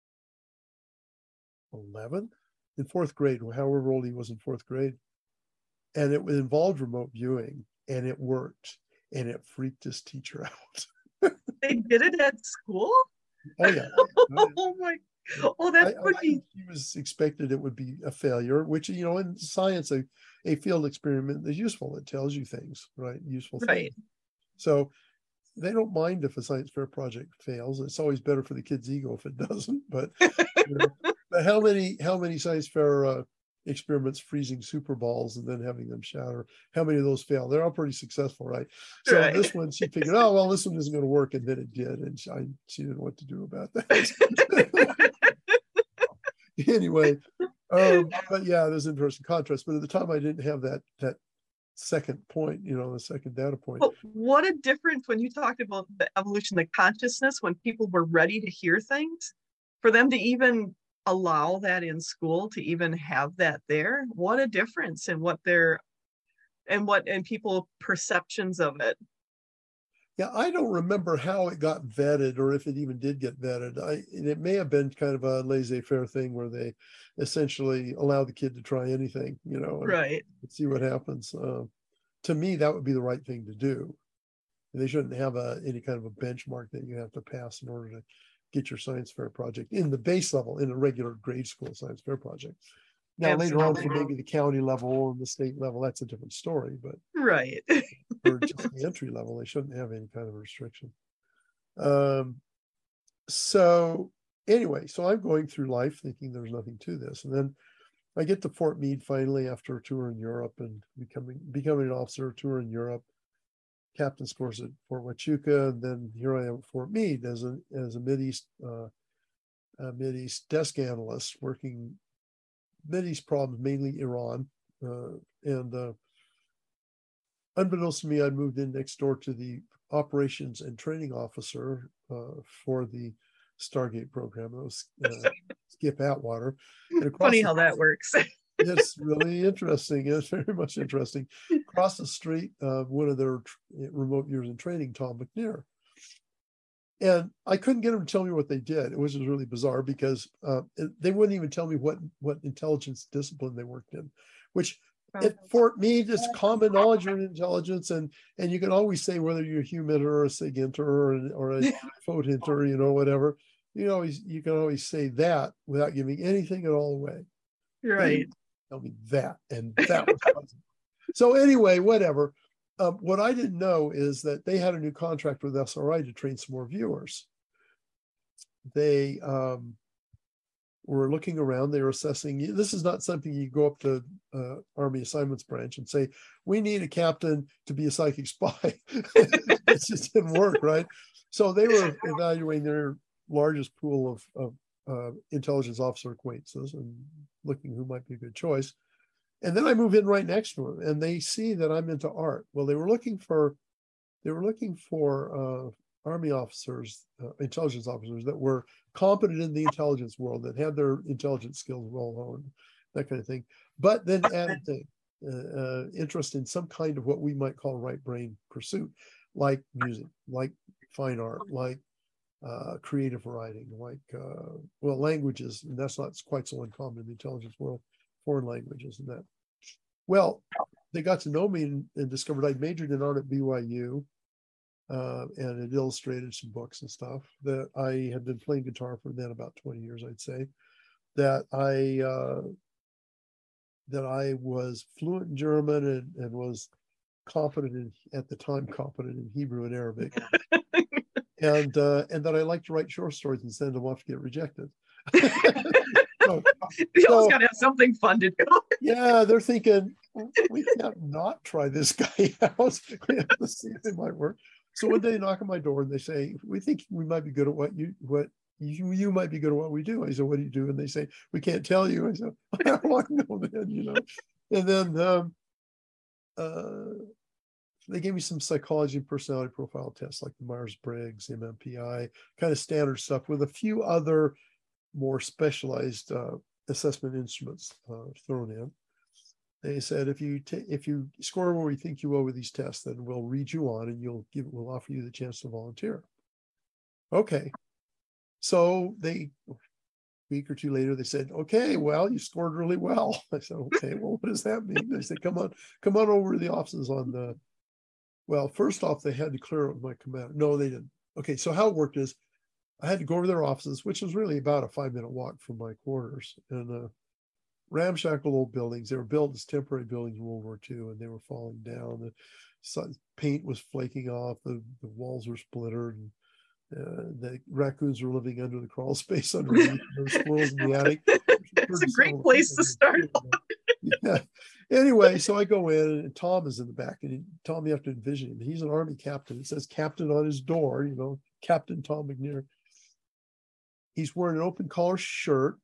11, in fourth grade, however old he was in fourth grade. And it involved remote viewing, and it worked, and it freaked his teacher out. They did it at school? Oh yeah. Oh my. Oh, that would be. He was expected it would be a failure, which, in science, a field experiment is useful. It tells you things, right? Useful things. So they don't mind if a science fair project fails. It's always better for the kid's ego if it doesn't. But, but how many science fair experiments freezing super balls and then having them shatter, how many of those fail? They're all pretty successful, right? So this one, she figured, oh well, this one isn't going to work, and then it did, and she didn't know what to do about that. Anyway, but yeah, there's interesting contrast. But at the time, I didn't have that second point, the second data point. But what a difference when you talked about the evolution of consciousness, when people were ready to hear things, for them to even allow that in school, to even have that there. What a difference in what people perceptions of it. Yeah, I don't remember how it got vetted, or if it even did get vetted. It may have been kind of a laissez-faire thing where they essentially allow the kid to try anything, right, and see what happens. To me, that would be the right thing to do. They shouldn't have any kind of a benchmark that you have to pass in order to get your science fair project in the base level, in a regular grade school science fair project. Now, later on, for Absolutely. maybe the county level and the state level, that's a different story. But Right. for just the entry level, they shouldn't have any kind of restriction. So anyway, so I'm going through life thinking there's nothing to this. And then I get to Fort Meade finally after a tour in Europe and becoming an officer, tour in Europe, captain's course at Fort Huachuca. And then here I am at Fort Meade as a Mideast desk analyst working Mideast problems, mainly Iran. And unbeknownst to me, I moved in next door to the operations and training officer for the Stargate program. That was Skip Atwater. And Funny how that works. It's really interesting. It's very much interesting. Across the street, one of their remote years in training, Tom McNair. And I couldn't get them to tell me what they did. It was just really bizarre because they wouldn't even tell me what intelligence discipline they worked in, which at Fort Meade is common knowledge of intelligence, and you can always say whether you're a human or a sig inter or a phot inter, you know, whatever. You can always say that without giving anything at all away. Right. Tell me that, and that was puzzling. So anyway, whatever. What I didn't know is that they had a new contract with SRI to train some more viewers. They were looking around, they were assessing. This is not something you go up to Army Assignments Branch and say, we need a captain to be a psychic spy. It just didn't work, right? So they were evaluating their largest pool of intelligence officer acquaintances and looking who might be a good choice. And then I move in right next to them, and they see that I'm into art. Well, they were looking for Army officers, intelligence officers that were competent in the intelligence world, that had their intelligence skills well honed, that kind of thing. But then added interest in some kind of what we might call right brain pursuit, like music, like fine art, like creative writing, like languages, and that's not quite so uncommon in the intelligence world. Foreign languages and that. Well, they got to know me and discovered I'd majored in art at BYU and had illustrated some books and stuff. That I had been playing guitar for then about 20 years, I'd say. That I was fluent in German and was competent in Hebrew and Arabic. And that I like to write short stories and send them off to get rejected. You always got to have something fun to do. Yeah, they're thinking, we can't not try this guy out. We have to see if it might work. So one day they knock on my door and they say, we think we might be good at what you might be good at what we do. I said, what do you do? And they say, we can't tell you. I said, I want to know then, you know. And then they gave me some psychology and personality profile tests like the Myers-Briggs, MMPI, kind of standard stuff with a few other more specialized assessment instruments thrown in. They said, if you score where we think you will with these tests, then we'll read you on and we'll offer you the chance to volunteer. Okay. So a week or two later, they said, okay, well, you scored really well. I said, okay, well, what does that mean? They said, come on over to the offices well, first off, they had to clear up my command. No, they didn't. Okay, so how it worked is I had to go over their offices, which was really about a 5-minute walk from my quarters, and ramshackle old buildings. They were built as temporary buildings in World War II, and they were falling down. The paint was flaking off. The walls were splintered, and the raccoons were living under the crawl space underneath. There were squirrels in the attic. It's a great place to start. Yeah. Anyway, so I go in, and Tom is in the back, and Tom, you have to envision him. He's an Army captain. It says captain on his door, you know, Captain Tom McNair. He's wearing an open collar shirt,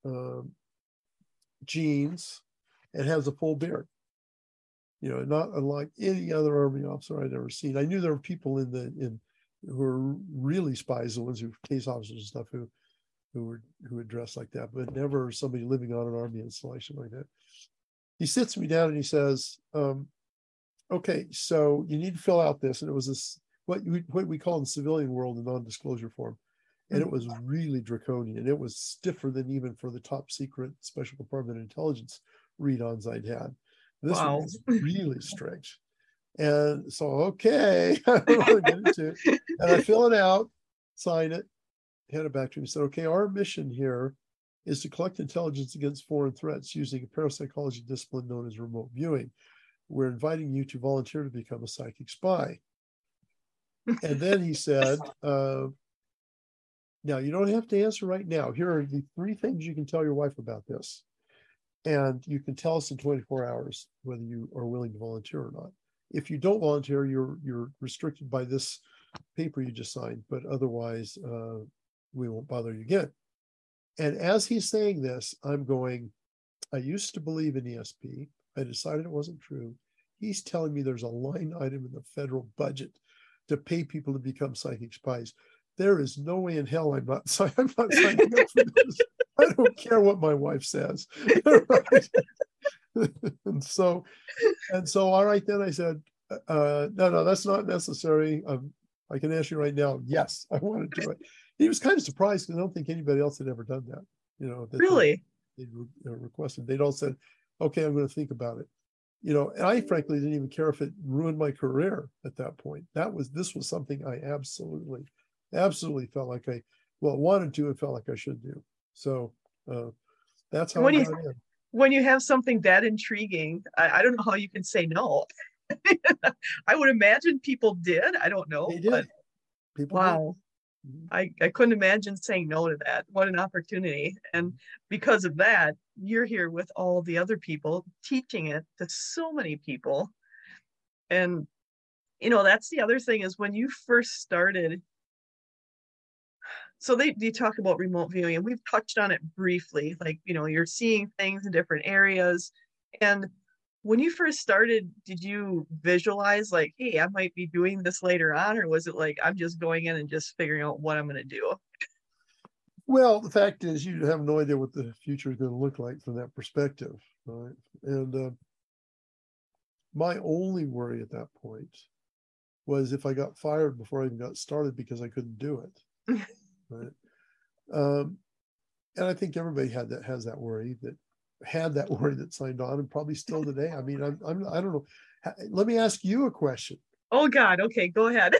jeans, and has a full beard. You know, not unlike any other Army officer I'd ever seen. I knew there were people who were really spies, the ones who case officers and stuff who would dress like that, but never somebody living on an Army installation like that. He sits me down and he says, okay, so you need to fill out this. And it was this, what we call in the civilian world, a non-disclosure form. And it was really draconian. It was stiffer than even for the top secret Special Department Intelligence read-ons I'd had. This one was really strict. And so, okay, I don't know how to get into it. And I fill it out, sign it, hand it back to him. He said, okay, our mission here is to collect intelligence against foreign threats using a parapsychology discipline known as remote viewing. We're inviting you to volunteer to become a psychic spy. And then he said, now you don't have to answer right now. Here are the 3 things you can tell your wife about this. And you can tell us in 24 hours whether you are willing to volunteer or not. If you don't volunteer, you're restricted by this paper you just signed, but otherwise we won't bother you again. And as he's saying this, I'm going, I used to believe in ESP. I decided it wasn't true. He's telling me there's a line item in the federal budget to pay people to become psychic spies. There is no way in hell I'm not signing up for this. I don't care what my wife says. Right? and so all right, then I said, no, that's not necessary. I can answer you right now. Yes, I want to do it. He was kind of surprised because I don't think anybody else had ever done that. That Really? They'd requested. They'd all said, okay, I'm going to think about it. And I frankly didn't even care if it ruined my career at that point. This was something I absolutely felt like I wanted to and felt like I should do. So that's how I got in. When you have something that intriguing, I don't know how you can say no. I would imagine people did. I don't know. They did. But People wow. Did. I couldn't imagine saying no to that. What an opportunity. And because of that, you're here with all the other people teaching it to so many people. And, that's the other thing is when you first started, so they talk about remote viewing and we've touched on it briefly, like, you're seeing things in different areas. And when you first started, did you visualize like, hey, I might be doing this later on? Or was it like, I'm just going in and just figuring out what I'm going to do? Well, the fact is you have no idea what the future is going to look like from that perspective. Right? And my only worry at that point was if I got fired before I even got started because I couldn't do it. Right. And I think everybody has that worry that signed on, and probably still today. I mean, I don't know. Let me ask you a question. Oh God. Okay, go ahead.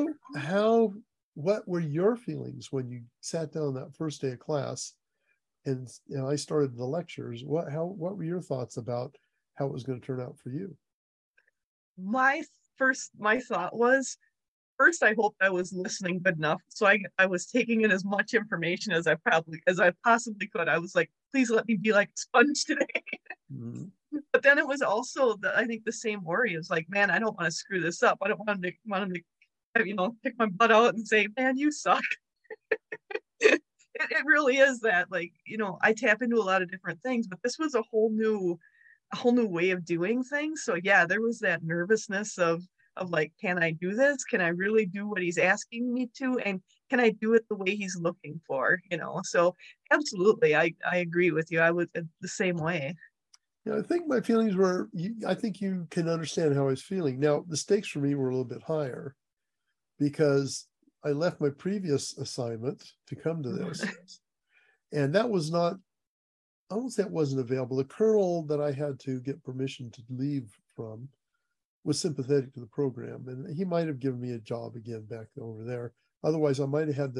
What were your feelings when you sat down that first day of class and I started the lectures? What were your thoughts about how it was going to turn out for you? My thought was, first, I hoped I was listening good enough. So I was taking in as much information as I possibly could. I was like, please let me be like a sponge today. Mm-hmm. But then it was also I think the same worry. It was like, man, I don't want to screw this up. I don't want to pick my butt out and say, man, you suck. It really is that, like, I tap into a lot of different things, but this was a whole new way of doing things. So yeah, there was that nervousness of like, can I do this? Can I really do what he's asking me to? And can I do it the way he's looking for? So absolutely, I agree with you. I was the same way. Yeah, I think my feelings were, I think you can understand how I was feeling. Now, the stakes for me were a little bit higher because I left my previous assignment to come to this. And that was not, I won't say it wasn't available. The colonel that I had to get permission to leave from was sympathetic to the program, and he might have given me a job again back over there. Otherwise, I might have had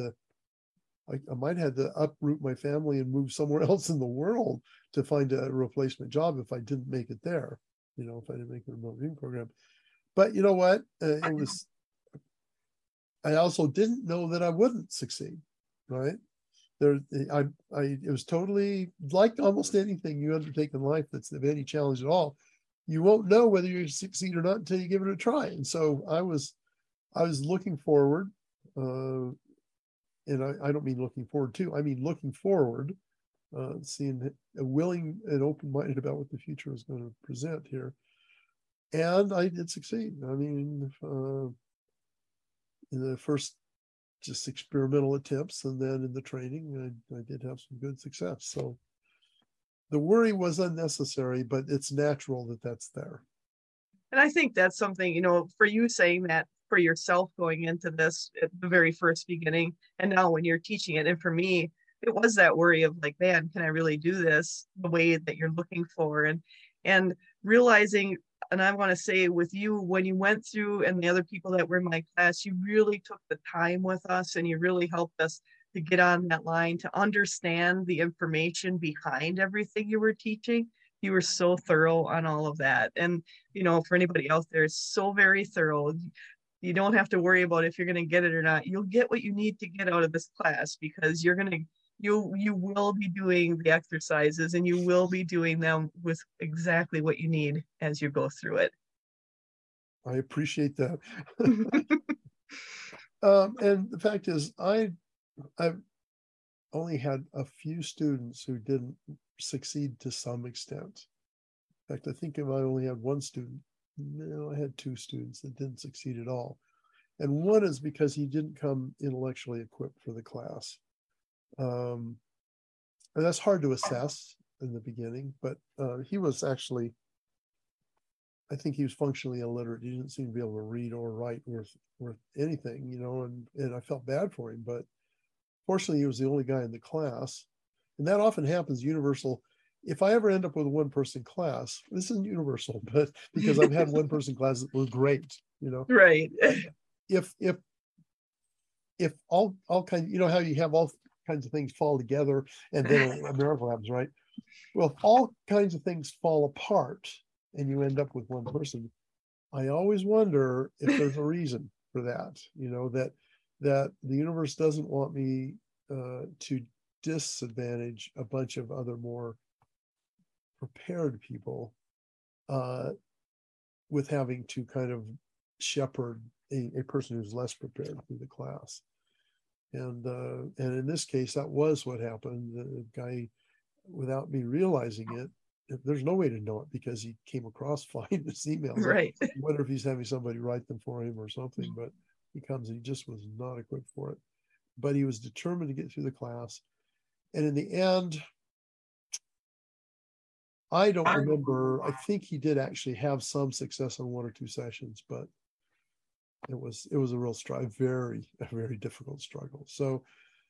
to uproot my family and move somewhere else in the world to find a replacement job if I didn't make it there, if I didn't make the remote viewing program. But you know what? I also didn't know that I wouldn't succeed, right? It was totally like almost anything you undertake in life that's of any challenge at all. You won't know whether you succeed or not until you give it a try. And so I was looking forward, and I don't mean looking forward to, I mean looking forward, seeing willing and open-minded about what the future is going to present here. And I did succeed. I mean, in the first just experimental attempts, and then in the training, I did have some good success. So the worry was unnecessary, but it's natural that that's there. And I think that's something, for you saying that for yourself going into this at the very first beginning, and now when you're teaching it, and for me, it was that worry of like, man, can I really do this the way that you're looking for? And realizing, and I want to say with you, when you went through and the other people that were in my class, you really took the time with us and you really helped us to get on that line, to understand the information behind everything you were teaching. You were so thorough on all of that. And, for anybody else there, it's so very thorough. You don't have to worry about if you're going to get it or not. You'll get what you need to get out of this class, because you will be doing the exercises, and you will be doing them with exactly what you need as you go through it. I appreciate that. And the fact is, I've only had a few students who didn't succeed to some extent. In fact, I think if I only had one student, no, I had two students that didn't succeed at all. And one is because he didn't come intellectually equipped for the class. And that's hard to assess in the beginning, but he was actually, I think he was functionally illiterate. He didn't seem to be able to read or write worth anything, and I felt bad for him, but fortunately he was the only guy in the class. And that often happens universal. If I ever end up with a one-person class, this isn't universal, but because I've had one-person classes that were great, Right. If all kinds, how you have all kinds of things fall together and then a miracle happens, right? Well, if all kinds of things fall apart and you end up with one person, I always wonder if there's a reason for that, that the universe doesn't want me to disadvantage a bunch of other more prepared people with having to kind of shepherd a person who's less prepared through the class. And in this case, that was what happened. The guy, without me realizing it, there's no way to know it because he came across fine in his emails. Right. I wonder if he's having somebody write them for him or something, but he comes and he just was not equipped for it. But he was determined to get through the class. And in the end, I don't remember. I think he did actually have some success on one or two sessions, but it was a real struggle, a very difficult struggle. So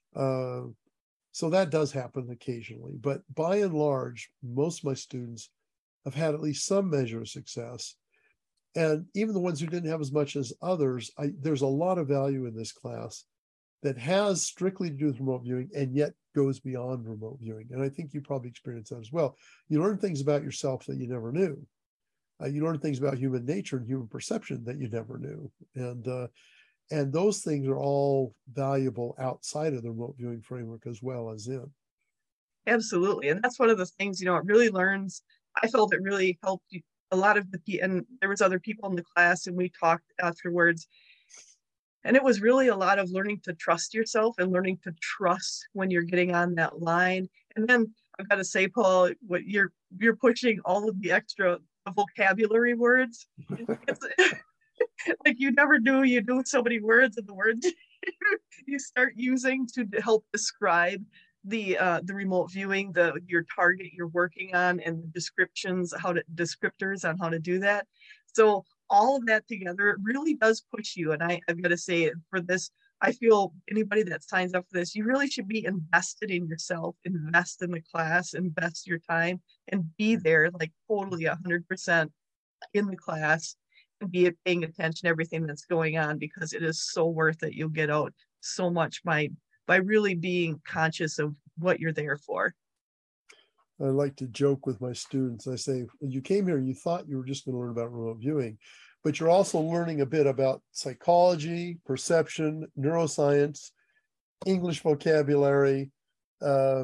that does happen occasionally, but by and large, most of my students have had at least some measure of success. And even the ones who didn't have as much as others, there's a lot of value in this class that has strictly to do with remote viewing and yet goes beyond remote viewing. And I think you probably experienced that as well. You learn things about yourself that you never knew. You learn things about human nature and human perception that you never knew. And those things are all valuable outside of the remote viewing framework as well as in. Absolutely. And that's one of the things, it really learns. I felt it really helped a lot of and there was other people in the class and we talked afterwards. And it was really a lot of learning to trust yourself and learning to trust when you're getting on that line. And then I've got to say, Paul, what you're pushing all of the extra vocabulary words. It's, like you never knew you knew so many words, and the words you start using to help describe the remote viewing, your target you're working on, and the descriptors on how to do that. So all of that together, it really does push you. And I've got to say, for this, I feel anybody that signs up for this, you really should be invested in yourself, invest in the class, invest your time, and be there like totally 100% in the class and be paying attention to everything that's going on, because it is so worth it. You'll get out so much by really being conscious of what you're there for. I like to joke with my students. I say, you came here and you thought you were just going to learn about remote viewing, but you're also learning a bit about psychology, perception, neuroscience, English vocabulary. I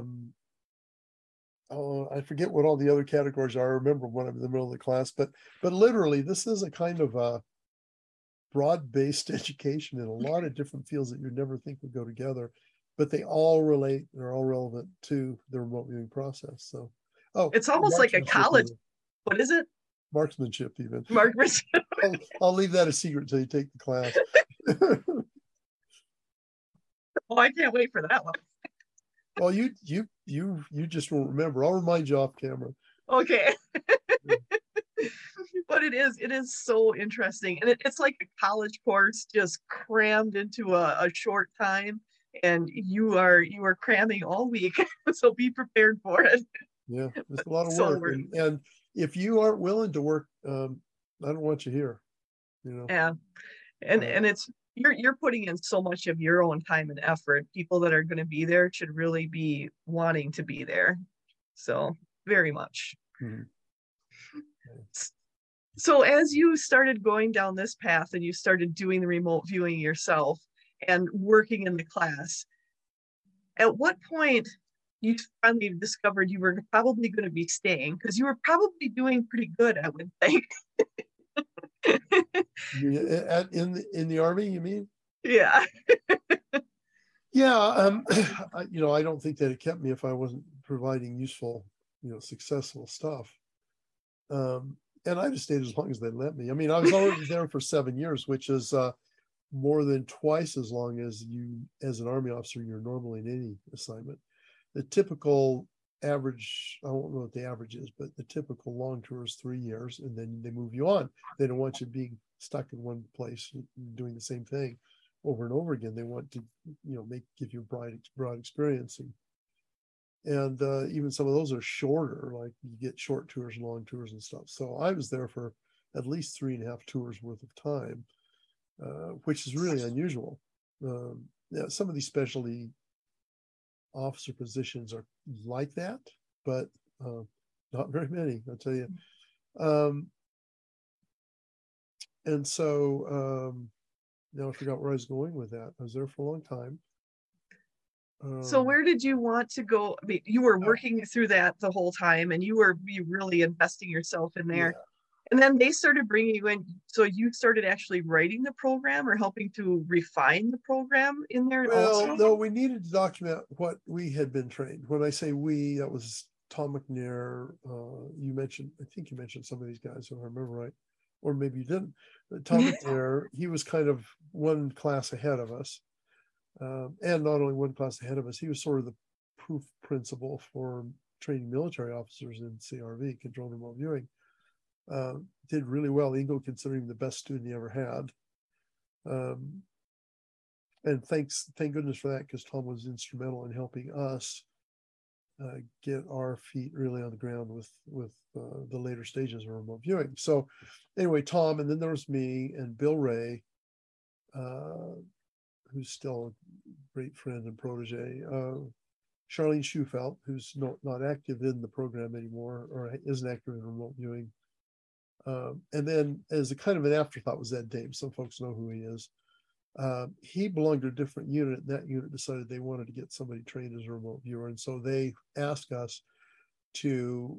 forget what all the other categories are. I remember when I'm in the middle of the class, but literally this is a kind of a broad-based education in a lot of different fields that you'd never think would go together, but they all relate. They're all relevant to the remote viewing process. So, it's almost like a college. Even. What is it? Marksmanship, even. Marksmanship. I'll leave that a secret until you take the class. Oh, I can't wait for that one. Well, you just won't remember. I'll remind you off camera. Okay. But it is so interesting, and it's like a college course just crammed into a short time, and you are cramming all week. So be prepared for it. Yeah, it's a lot of work, and if you aren't willing to work, I don't want you here. Yeah, and it's you're putting in so much of your own time and effort. People that are going to be there should really be wanting to be there. So very much. Mhm. So as you started going down this path and you started doing the remote viewing yourself and working in the class, at what point you finally discovered you were probably going to be staying? Because you were probably doing pretty good, I would think. In the Army, you mean? Yeah. Yeah, I don't think that it kept me if I wasn't providing useful, successful stuff. And I just stayed as long as they let me. I mean, I was already there for 7 years, which is more than twice as long as as an Army officer, you're normally in any assignment. The typical average, I don't know what the average is, but the typical long tour is 3 years, and then they move you on. They don't want you being stuck in one place doing the same thing over and over again. They want to, give you a broad experience. And even some of those are shorter, like you get short tours, long tours and stuff. So I was there for at least 3.5 tours worth of time, which is really unusual. Yeah, some of these specialty officer positions are like that, but not very many, I'll tell you. And so now I forgot where I was going with that. I was there for a long time. So where did you want to go? I mean, you were working through that the whole time, and you were really investing yourself in there. Yeah. And then they started bringing you in. So you started actually writing the program or helping to refine the program in there also? Well, no, we needed to document what we had been trained. When I say we, that was Tom McNair. I think you mentioned some of these guys, if I remember right, or maybe you didn't. Tom McNair, he was kind of one class ahead of us. And not only one class ahead of us, he was sort of the proof principal for training military officers in CRV, controlled remote viewing. Did really well, Ingo considering him the best student he ever had. And thank goodness for that, because Tom was instrumental in helping us get our feet really on the ground with the later stages of remote viewing. So anyway, Tom, and then there was me and Bill Ray, who's still a great friend and protege. Charlene Schufelt, who's not active in the program anymore, or isn't active in remote viewing. And then as a kind of an afterthought was Ed Dame. Some folks know who he is. He belonged to a different unit, and that unit decided they wanted to get somebody trained as a remote viewer. And so they asked us to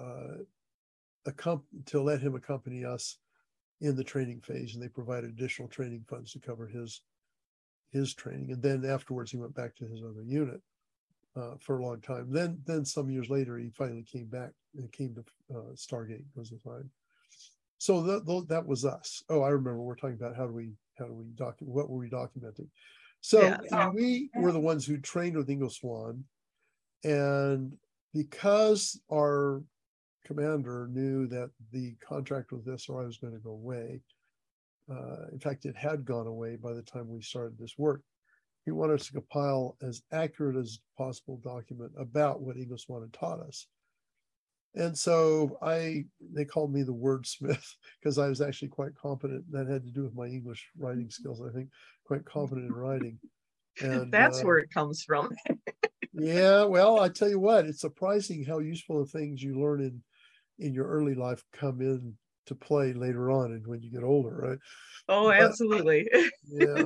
let him accompany us in the training phase, and they provided additional training funds to cover his training. And then afterwards he went back to his other unit for a long time. Then some years later he finally came back and came to Stargate was assigned. So that was us. Oh, I remember, we're talking about how do we document, what were we documenting? So we were the ones who trained with Ingo Swann, and because our commander knew that the contract with SRI was going to go away, in fact, it had gone away by the time we started this work. He wanted us to compile as accurate as possible document about what Ingo Swann had taught us. And so they called me the wordsmith, because I was actually quite competent. That had to do with my English writing skills, I think, quite competent in writing. And that's where it comes from. Yeah, well, I tell you what, it's surprising how useful the things you learn in your early life come in to play later on and when you get older, right? Oh, absolutely. Yeah.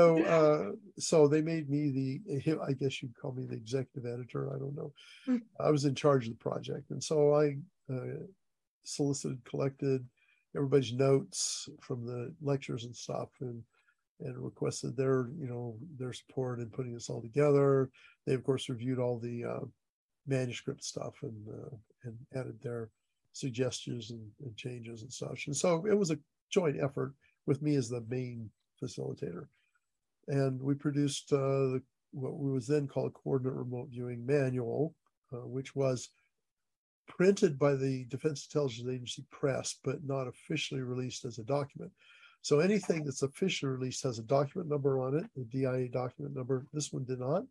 So they made me I guess you'd call me the executive editor. I don't know. I was in charge of the project. And so I solicited, collected everybody's notes from the lectures and stuff, and requested their support in putting this all together. They of course reviewed all the manuscript stuff and added their suggestions and changes and such. And so it was a joint effort with me as the main facilitator. And we produced what was then called Coordinate Remote Viewing Manual, which was printed by the Defense Intelligence Agency Press, but not officially released as a document. So anything that's officially released has a document number on it, the DIA document number. This one did not,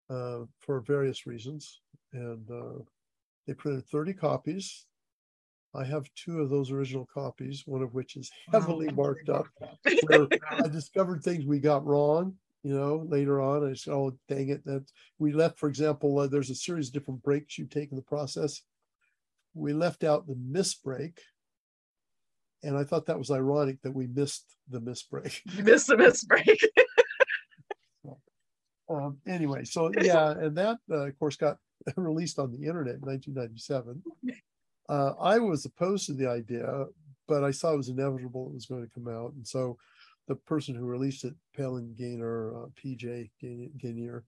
for various reasons. And they printed 30 copies. I have two of those original copies, one of which is Wow. heavily marked up, where I discovered things we got wrong, later on. I said, oh, dang it. We left, for example, there's a series of different breaks you take in the process. We left out the miss break. And I thought that was ironic that we missed the miss break. You missed the miss break. Anyway, so yeah, and that, of course, got released on the internet in 1997. I was opposed to the idea, but I saw it was inevitable it was going to come out. And so the person who released it, Palin Gaynor, PJ Gaynor,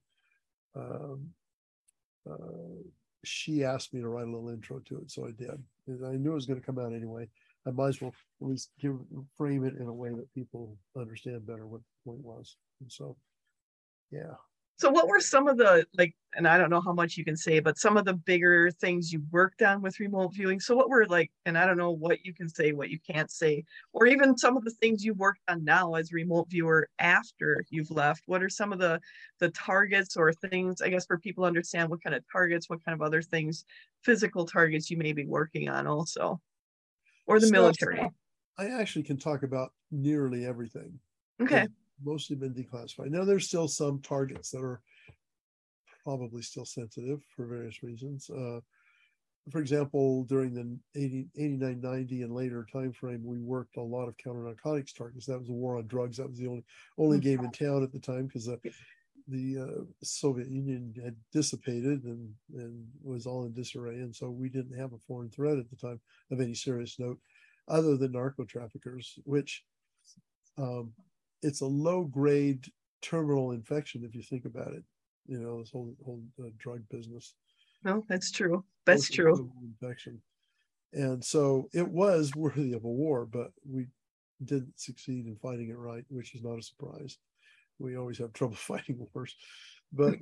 she asked me to write a little intro to it. So I did. And I knew it was going to come out anyway. I might as well at least frame it in a way that people understand better what the point was. And so, yeah. So what were some of the, and I don't know how much you can say, but some of the bigger things you worked on with remote viewing? So what were and I don't know what you can say, what you can't say, or even some of the things you worked on now as remote viewer after you've left. What are some of the targets or things, I guess, for people to understand what kind of targets, what kind of other things, physical targets you may be working on also, or the military? I actually can talk about nearly everything. Okay. Mostly been declassified. Now there's still some targets that are probably still sensitive for various reasons. For example, during the 89, 90 and later time frame, we worked a lot of counter narcotics targets. That was a war on drugs. That was the only game in town at the time, because the Soviet Union had dissipated and was all in disarray. And so we didn't have a foreign threat at the time of any serious note other than narco traffickers, which it's a low grade terminal infection if you think about it. This whole drug business. No, that's true. That's true. Infection. And so it was worthy of a war, but we didn't succeed in fighting it right, which is not a surprise. We always have trouble fighting wars, but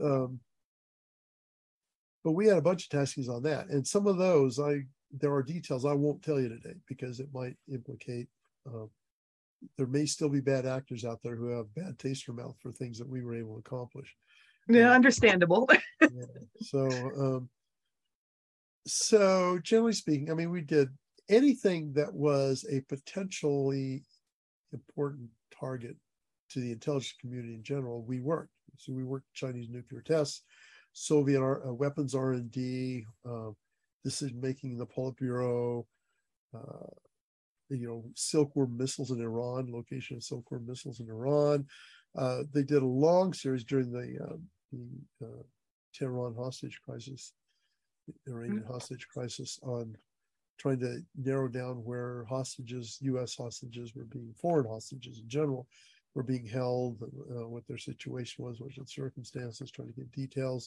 we had a bunch of taskings on that, and some of those there are details I won't tell you today because it might implicate. There may still be bad actors out there who have bad taste in their mouth for things that we were able to accomplish. Yeah, understandable. Yeah. So generally speaking, I mean, we did anything that was a potentially important target to the intelligence community in general. We worked. So we worked Chinese nuclear tests, Soviet weapons R&D, decision making in the Politburo. Silkworm missiles in Iran, location of silkworm missiles in Iran. They did a long series during the Tehran hostage crisis, Iranian hostage crisis, on trying to narrow down where hostages, U.S. hostages foreign hostages in general, were being held, what their situation was, what the circumstances, trying to get details.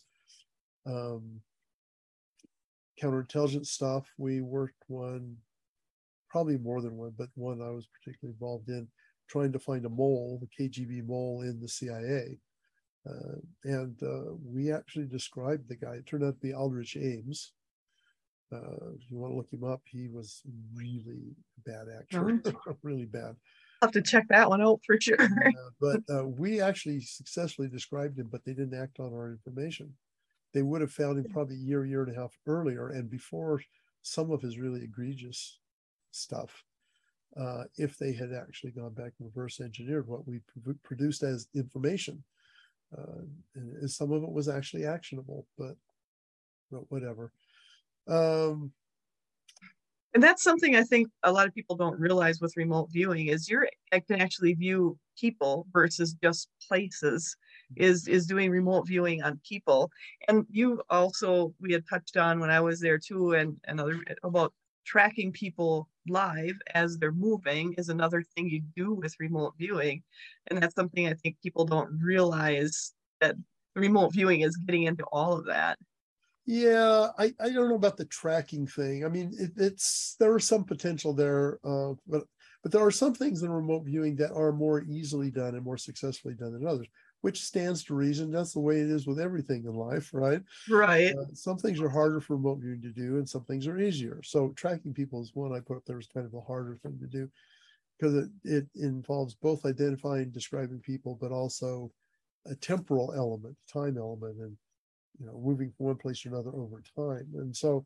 Counterintelligence stuff, we worked probably more than one, but one I was particularly involved in, trying to find a mole, the KGB mole in the CIA. And we actually described the guy. It turned out to be Aldrich Ames. If you want to look him up, he was really a bad actor, really bad. I'll have to check that one out for sure. But we actually successfully described him, but they didn't act on our information. They would have found him probably a year and a half earlier, and before some of his really egregious stuff, if they had actually gone back and reverse engineered what we produced as information. And some of it was actually actionable, but whatever. And that's something I think a lot of people don't realize with remote viewing is I can actually view people versus just places, is doing remote viewing on people. And you also, we had touched on when I was there too, and other about tracking people live as they're moving is another thing you do with remote viewing. And that's something I think people don't realize, that remote viewing is getting into all of that. Yeah, I don't know about the tracking thing. I mean, there are some potential there, but there are some things in remote viewing that are more easily done and more successfully done than others, which stands to reason. That's the way it is with everything in life, right? Right. Some things are harder for remote viewing to do, and some things are easier. So tracking people is one I put up there as kind of a harder thing to do, because it involves both identifying, describing people, but also a temporal element, time element, and moving from one place to another over time. And so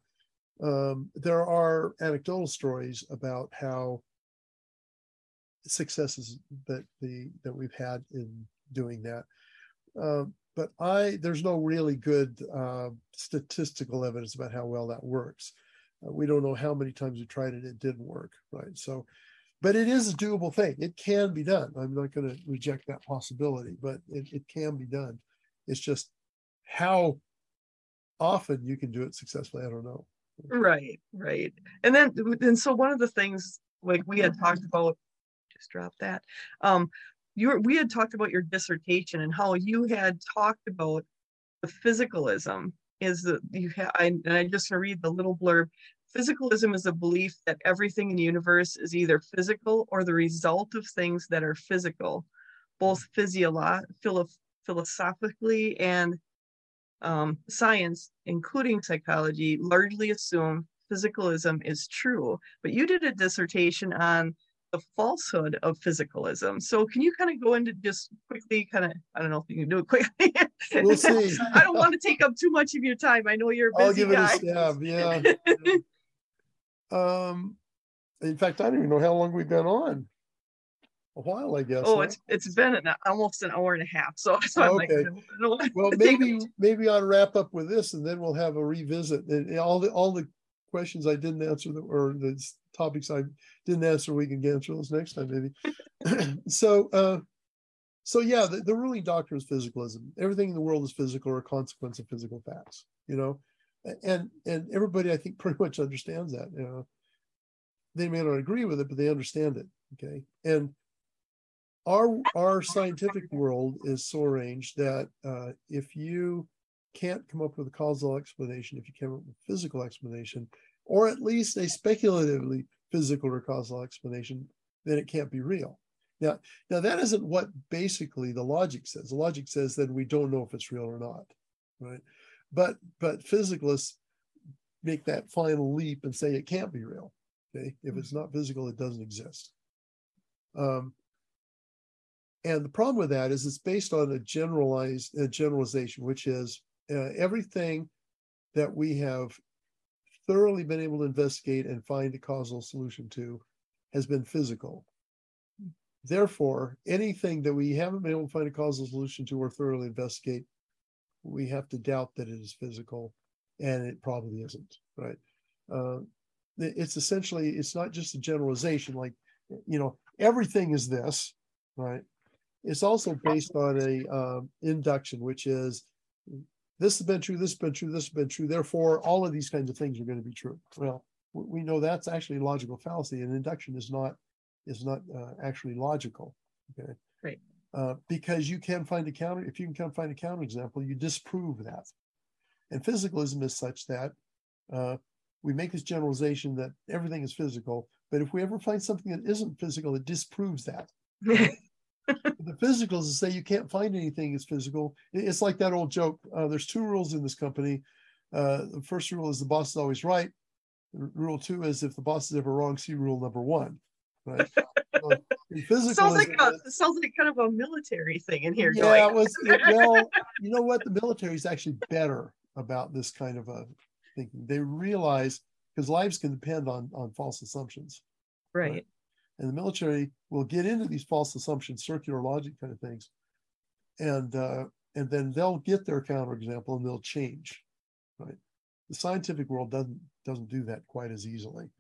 There are anecdotal stories about how successes that we've had in doing that. But there's no really good statistical evidence about how well that works. We don't know how many times we tried it, it didn't work, right? So, but it is a doable thing. It can be done. I'm not going to reject that possibility, but it can be done. It's just how often you can do it successfully, I don't know. Right. And so one of the things, like we had talked about, just drop that. We had talked about your dissertation and how you had talked about the physicalism is that and I just read the little blurb. Physicalism is a belief that everything in the universe is either physical or the result of things that are physical, both philosophically and science, including psychology, largely assume physicalism is true. But you did a dissertation on the falsehood of physicalism. So can you kind of go into just quickly, I don't know if you can do it quickly. We'll see. I don't want to take up too much of your time. I know you're a busy guy. I'll give it a stab, yeah. In fact, I don't even know how long we've been on. A while, I guess. Oh, it's been almost an hour and a half. So I'm okay. Like, well, maybe I'll wrap up with this, and then we'll have a revisit. And all the questions I didn't answer, or the topics I didn't answer, we can answer those next time, maybe. So yeah, the ruling doctrine is physicalism. Everything in the world is physical or a consequence of physical facts. And everybody, I think, pretty much understands that. They may not agree with it, but they understand it. Okay, and our scientific world is so arranged that if you can't come up with a causal explanation, if you come up with a physical explanation, or at least a speculatively physical or causal explanation, then it can't be real. Now that isn't what basically the logic says. The logic says that we don't know if it's real or not, right? But physicalists make that final leap and say it can't be real. Okay, if it's not physical, it doesn't exist. And the problem with that is it's based on a generalization, which is everything that we have thoroughly been able to investigate and find a causal solution to has been physical. Therefore, anything that we haven't been able to find a causal solution to or thoroughly investigate, we have to doubt that it is physical, and it probably isn't, right? It's essentially, it's not just a generalization, like, everything is this, right? It's also based on a induction, which is this has been true, this has been true, this has been true. Therefore, all of these kinds of things are going to be true. Well, we know that's actually a logical fallacy, and induction is not actually logical. Okay, right? Because you can find a counter. If you can find a counterexample, you disprove that. And physicalism is such that we make this generalization that everything is physical, but if we ever find something that isn't physical, it disproves that. The physicals is say you can't find anything that's physical. It's like that old joke. There's two rules in this company. The first rule is the boss is always right. Rule 2 is if the boss is ever wrong, see rule number 1. Right? So in physical, sounds like kind of a military thing in here. Yeah, well, you know what? The military is actually better about this kind of a thinking. They realize because lives can depend on false assumptions. Right. And the military will get into these false assumptions, circular logic kind of things, and then they'll get their counterexample and they'll change. Right. The scientific world doesn't do that quite as easily.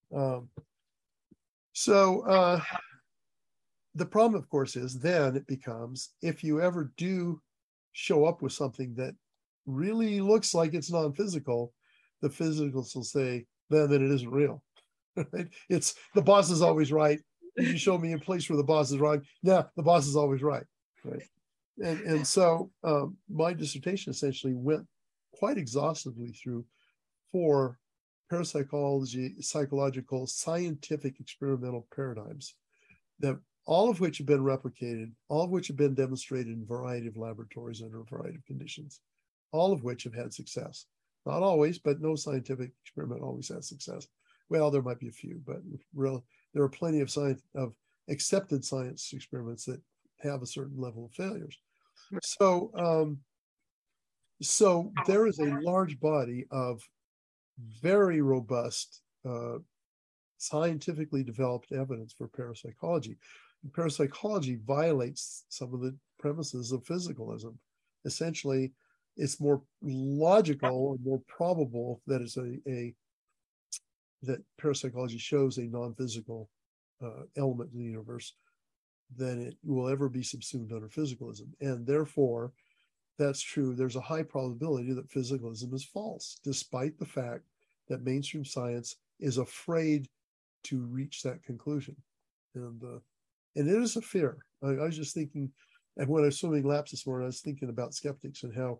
So the problem, of course, is then it becomes if you ever do show up with something that really looks like it's non-physical, the physicals will say then that it isn't real. Right? It's the boss is always right. You show me a place where the boss is wrong. Yeah, the boss is always right. Right. And so my dissertation essentially went quite exhaustively through 4 parapsychology, psychological, scientific experimental paradigms that all of which have been replicated, all of which have been demonstrated in a variety of laboratories under a variety of conditions, all of which have had success. Not always, but no scientific experiment always has success. Well, there might be a few, but there are plenty of accepted science experiments that have a certain level of failures. So there is a large body of very robust, scientifically developed evidence for parapsychology. And parapsychology violates some of the premises of physicalism. Essentially, it's more logical and more probable that it's that parapsychology shows a non-physical element in the universe than it will ever be subsumed under physicalism. And therefore, that's true. There's a high probability that physicalism is false, despite the fact that mainstream science is afraid to reach that conclusion. And it is a fear. I was just thinking, and when I was swimming laps this morning, I was thinking about skeptics and how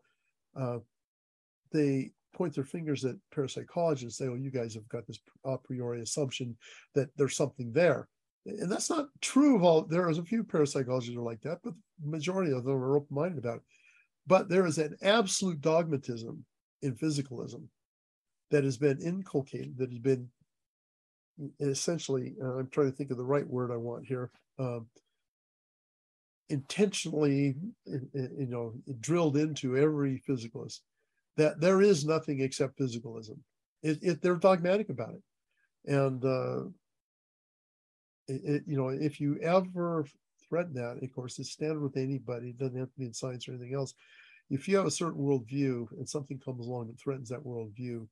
they point their fingers at parapsychologists and say, oh, you guys have got this a priori assumption that there's something there. And that's not true of all. There is a few parapsychologists who are like that, but the majority of them are open-minded about it. But there is an absolute dogmatism in physicalism that has been inculcated, that has been essentially, I'm trying to think of the right word I want here, intentionally, drilled into every physicalist, that there is nothing except physicalism. They're dogmatic about it. And, if you ever threaten that, of course, it's standard with anybody. It doesn't have to be in science or anything else. If you have a certain worldview and something comes along that threatens that worldview,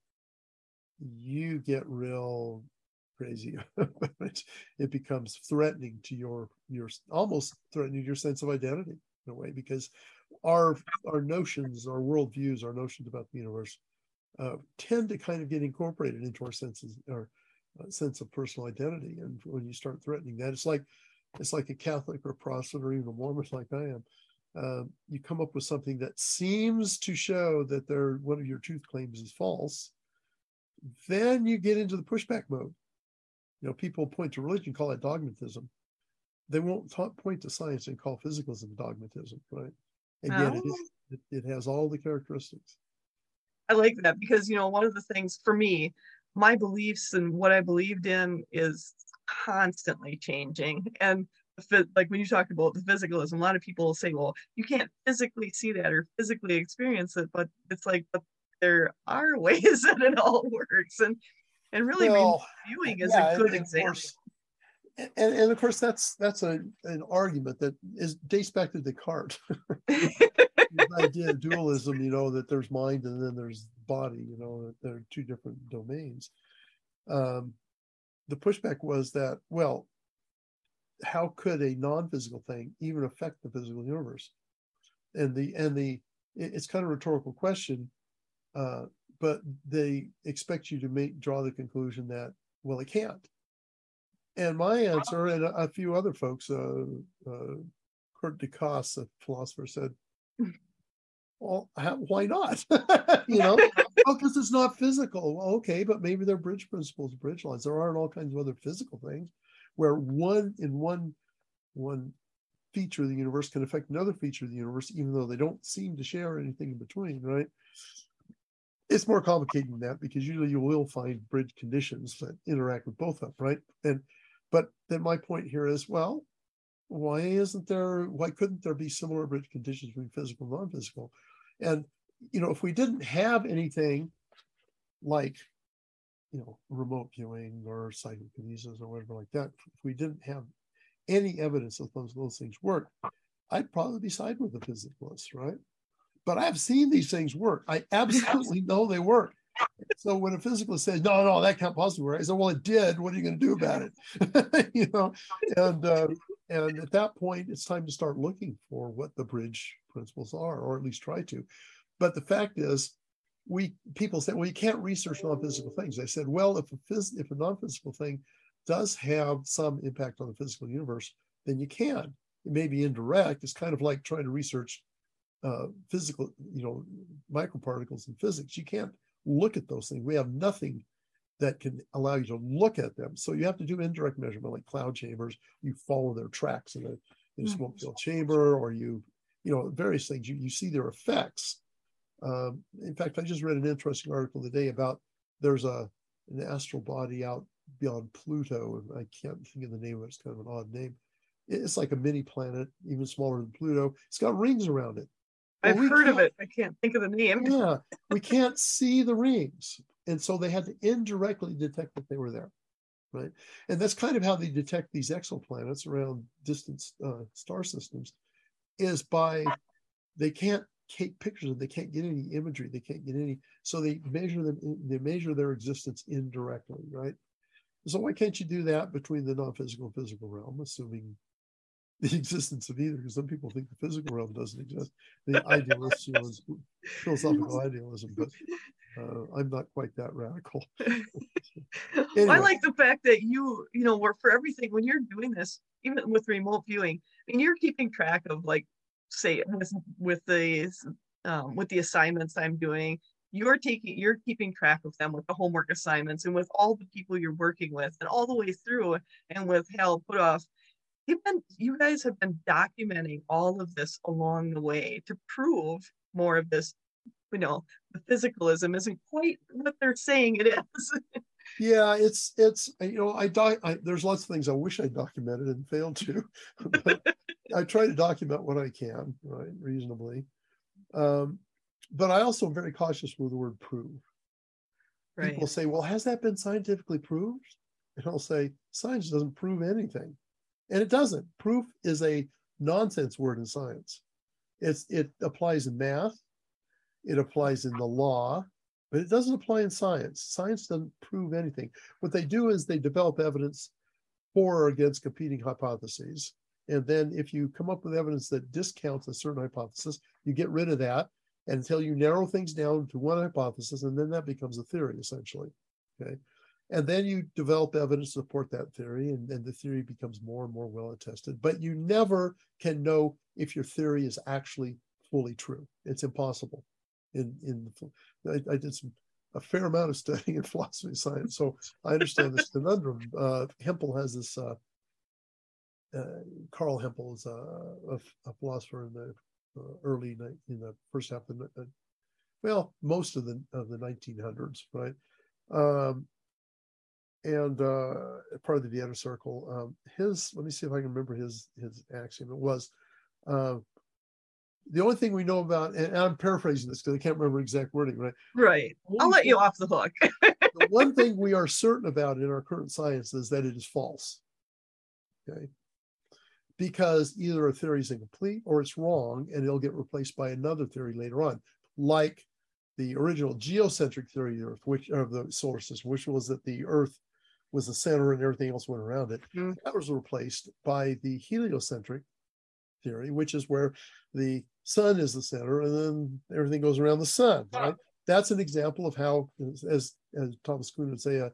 you get real crazy. It becomes threatening to your almost threatening to your sense of identity in a way, because our notions, our worldviews, our notions about the universe tend to kind of get incorporated into our senses, our sense of personal identity. And when you start threatening that, it's like a Catholic or a Protestant or even a Mormon like I am. You come up with something that seems to show that one of your truth claims is false, then you get into the pushback mode. People point to religion, call it dogmatism. They won't point to science and call physicalism dogmatism, right? Again, it has all the characteristics. I like that because, one of the things for me, my beliefs and what I believed in is constantly changing. And like when you talk about the physicalism, a lot of people will say, well, you can't physically see that or physically experience it, but it's like, but there are ways that it all works. And really, viewing is a good example. And of course, that's an argument that dates back to Descartes. The idea of dualism, that there's mind and then there's body, that there are two different domains. The pushback was that, well, how could a non-physical thing even affect the physical universe? And it's kind of a rhetorical question, but they expect you to draw the conclusion that, well, it can't. And my answer, and a few other folks, Kurt DeKoss, a philosopher, said, well, why not? Because it's not physical. Well, okay, but maybe they're bridge principles, bridge lines. There aren't all kinds of other physical things where one feature of the universe can affect another feature of the universe, even though they don't seem to share anything in between, right? It's more complicated than that, because usually you will find bridge conditions that interact with both of them, right? But then my point here is, well, why couldn't there be similar bridge conditions between physical and non-physical? And, if we didn't have anything like, remote viewing or psychokinesis or whatever like that, if we didn't have any evidence that those things work, I'd probably be siding with the physicalists, right? But I've seen these things work. I absolutely know they work. So when a physicalist says, no, that can't possibly work, I said, well, it did. What are you going to do about it? And at that point, it's time to start looking for what the bridge principles are, or at least try to. But the fact is, people say, well, you can't research non-physical things. I said, well, if a non-physical thing does have some impact on the physical universe, then you can. It may be indirect. It's kind of like trying to research physical, microparticles in physics. You can't look at those things. We have nothing that can allow you to look at them. So you have to do indirect measurement, like cloud chambers. You follow their tracks in a smoke filled chamber, or various things. You see their effects. In fact, I just read an interesting article today about there's an astral body out beyond Pluto, and I can't think of the name of it. It's kind of an odd name. It's like a mini planet, even smaller than Pluto. It's got rings around it. I've heard of it. I can't think of the name. Yeah, we can't see the rings, And so they had to indirectly detect that they were there, right? And that's kind of how they detect these exoplanets around distant star systems, is by, they can't take pictures of, they can't get any imagery, they can't get any, so they measure their existence indirectly, right? So why can't you do that between the non-physical and physical realm, assuming the existence of either? Because some people think the physical realm doesn't exist. The idealists, is philosophical idealism, but I'm not quite that radical. Anyway. I like the fact that you work for everything when you're doing this, even with remote viewing. I mean, you're keeping track of, like, say with the assignments I'm doing. You're keeping track of them with the homework assignments and with all the people you're working with, and all the way through, and with Hal Puthoff. You guys have been documenting all of this along the way to prove more of this. The physicalism isn't quite what they're saying it is. Yeah, it's there's lots of things I wish I documented and failed to, but I try to document what I can, right, reasonably. But I also am very cautious with the word prove. Right. People say, well, has that been scientifically proved? And I'll say, science doesn't prove anything. And it doesn't. Proof is a nonsense word in science. It applies in math, it applies in the law, but it doesn't apply in science. Science doesn't prove anything. What they do is they develop evidence for or against competing hypotheses. And then if you come up with evidence that discounts a certain hypothesis, you get rid of that until you narrow things down to one hypothesis, and then that becomes a theory, essentially. Okay. And then you develop evidence to support that theory, and the theory becomes more and more well attested. But you never can know if your theory is actually fully true. It's impossible. I did a fair amount of studying in philosophy and science, so I understand this conundrum. Hempel has this. Carl Hempel is a philosopher in the in the first half of most of the 1900s, right? And part of the Vienna Circle. Let me see if I can remember his axiom. It was the only thing we know about, and I'm paraphrasing this because I can't remember exact wording, right? Right. I'll let you off the hook. The one thing we are certain about in our current science is that it is false. Okay. Because either a theory is incomplete or it's wrong, and it'll get replaced by another theory later on, like the original geocentric theory of the Earth, which of the solar system, which was that the Earth was the center and everything else went around it. Mm. That was replaced by the heliocentric theory, which is where the sun is the center and then everything goes around the sun. Right? That's an example of how, as Thomas Kuhn would say,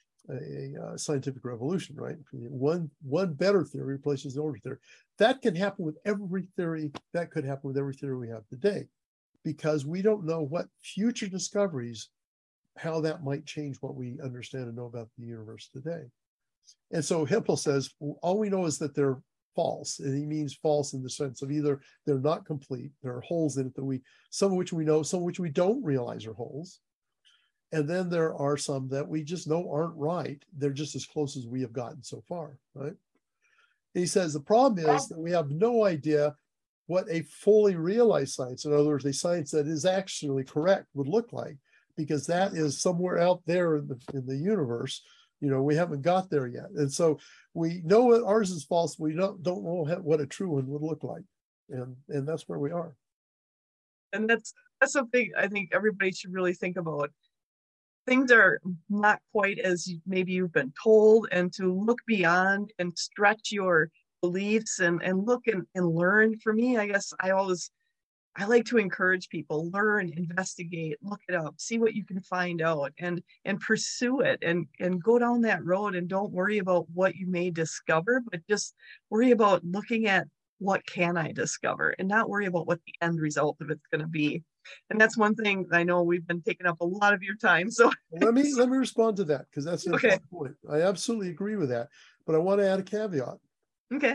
a scientific revolution, right? One better theory replaces the older theory. That can happen with every theory. That could happen with every theory we have today, because we don't know what future discoveries, how that might change what we understand and know about the universe today. And so Hempel says, all we know is that they're false, and he means false in the sense of either they're not complete, there are holes in it that some of which we know, some of which we don't realize are holes. And then there are some that we just know aren't right. They're just as close as we have gotten so far, right? He says the problem is that we have no idea what a fully realized science, in other words, a science that is actually correct, would look like, because that is somewhere out there in the universe. We haven't got there yet. And so we know what ours is false. We don't know what a true one would look like. And that's where we are. And that's something I think everybody should really think about. Things are not quite as maybe you've been told, and to look beyond and stretch your beliefs and look and learn. For me, I guess I like to encourage people, learn, investigate, look it up, see what you can find out, and pursue it, and go down that road, and don't worry about what you may discover, but just worry about looking at what can I discover, and not worry about what the end result of it's going to be. And that's one thing I know we've been taking up a lot of your time. So let me respond to that, because that's an important point. I absolutely agree with that, but I want to add a caveat. Okay.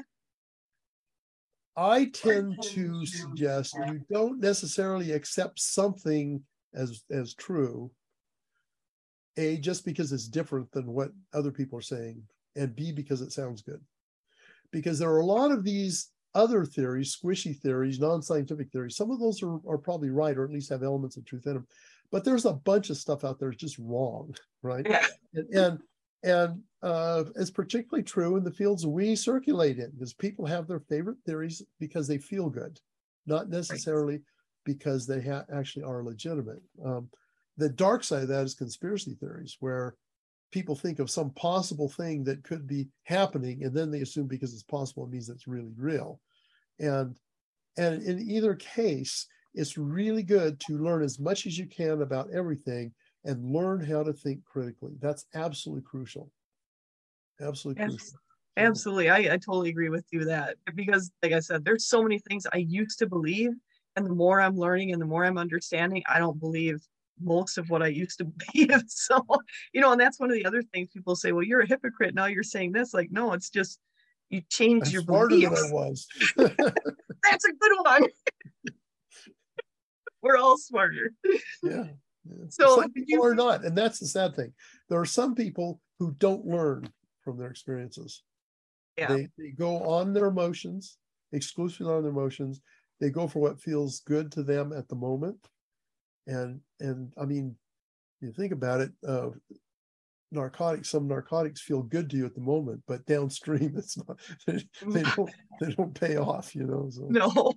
I tend to suggest you don't necessarily accept something as true, A, just because it's different than what other people are saying, and B, because it sounds good. Because there are a lot of these other theories, squishy theories, non-scientific theories, some of those are probably right, or at least have elements of truth in them. But there's a bunch of stuff out there that's just wrong, right? Yeah. And it's particularly true in the fields we circulate in, because people have their favorite theories because they feel good, not necessarily because they actually are legitimate. The dark side of that is conspiracy theories, where people think of some possible thing that could be happening, and then they assume because it's possible, it means it's really real. And in either case, it's really good to learn as much as you can about everything and learn how to think critically. That's absolutely crucial. Absolutely crucial. Absolutely. I totally agree with you that, because like I said, there's so many things I used to believe, and the more I'm learning and the more I'm understanding, I don't believe most of what I used to believe. So, and that's one of the other things people say, well, you're a hypocrite. Now you're saying this. Like, no, it's just you change your smarter beliefs. than I was. That's a good one. We're all smarter. Yeah. So some people are not, and that's the sad thing. There are some people who don't learn from their experiences. Yeah. They go on their emotions, exclusively on their emotions. They go for what feels good to them at the moment. And I mean, you think about it, some narcotics feel good to you at the moment, but downstream it's not, they don't pay off, so. No.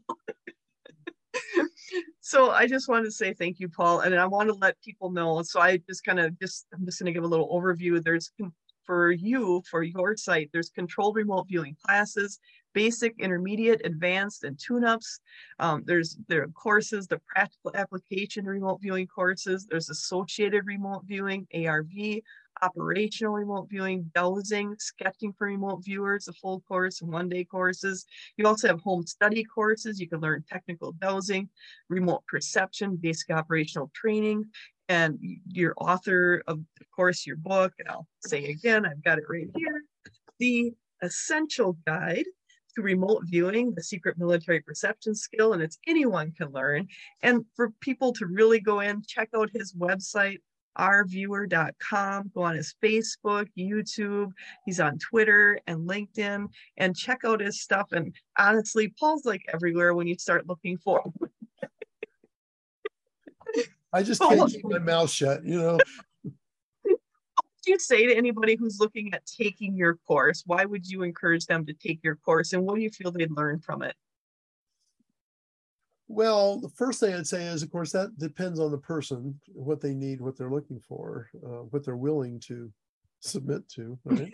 So I just wanted to say thank you, Paul, and I want to let people know. So I'm just going to give a little overview. There's for your site, there's controlled remote viewing classes, basic, intermediate, advanced, and tune-ups. There are courses, the practical application remote viewing courses. There's associated remote viewing, ARV, operational remote viewing, dowsing, sketching for remote viewers, a full course, and one-day courses. You also have home study courses. You can learn technical dowsing, remote perception, basic operational training, and your author of course, your book, and I'll say again, I've got it right here, The Essential Guide to Remote Viewing, the Secret Military Perception Skill, and it's anyone can learn. And for people to really go in, check out his website, ourviewer.com, go on his Facebook, YouTube, he's on Twitter and LinkedIn, and check out his stuff. And honestly, Paul's like everywhere when you start looking for him. I just can't keep my mouth shut, What would you say to anybody who's looking at taking your course? Why would you encourage them to take your course, and what do you feel they'd learn from it? Well, the first thing I'd say is, of course, that depends on the person, what they need, what they're looking for, what they're willing to submit to, right?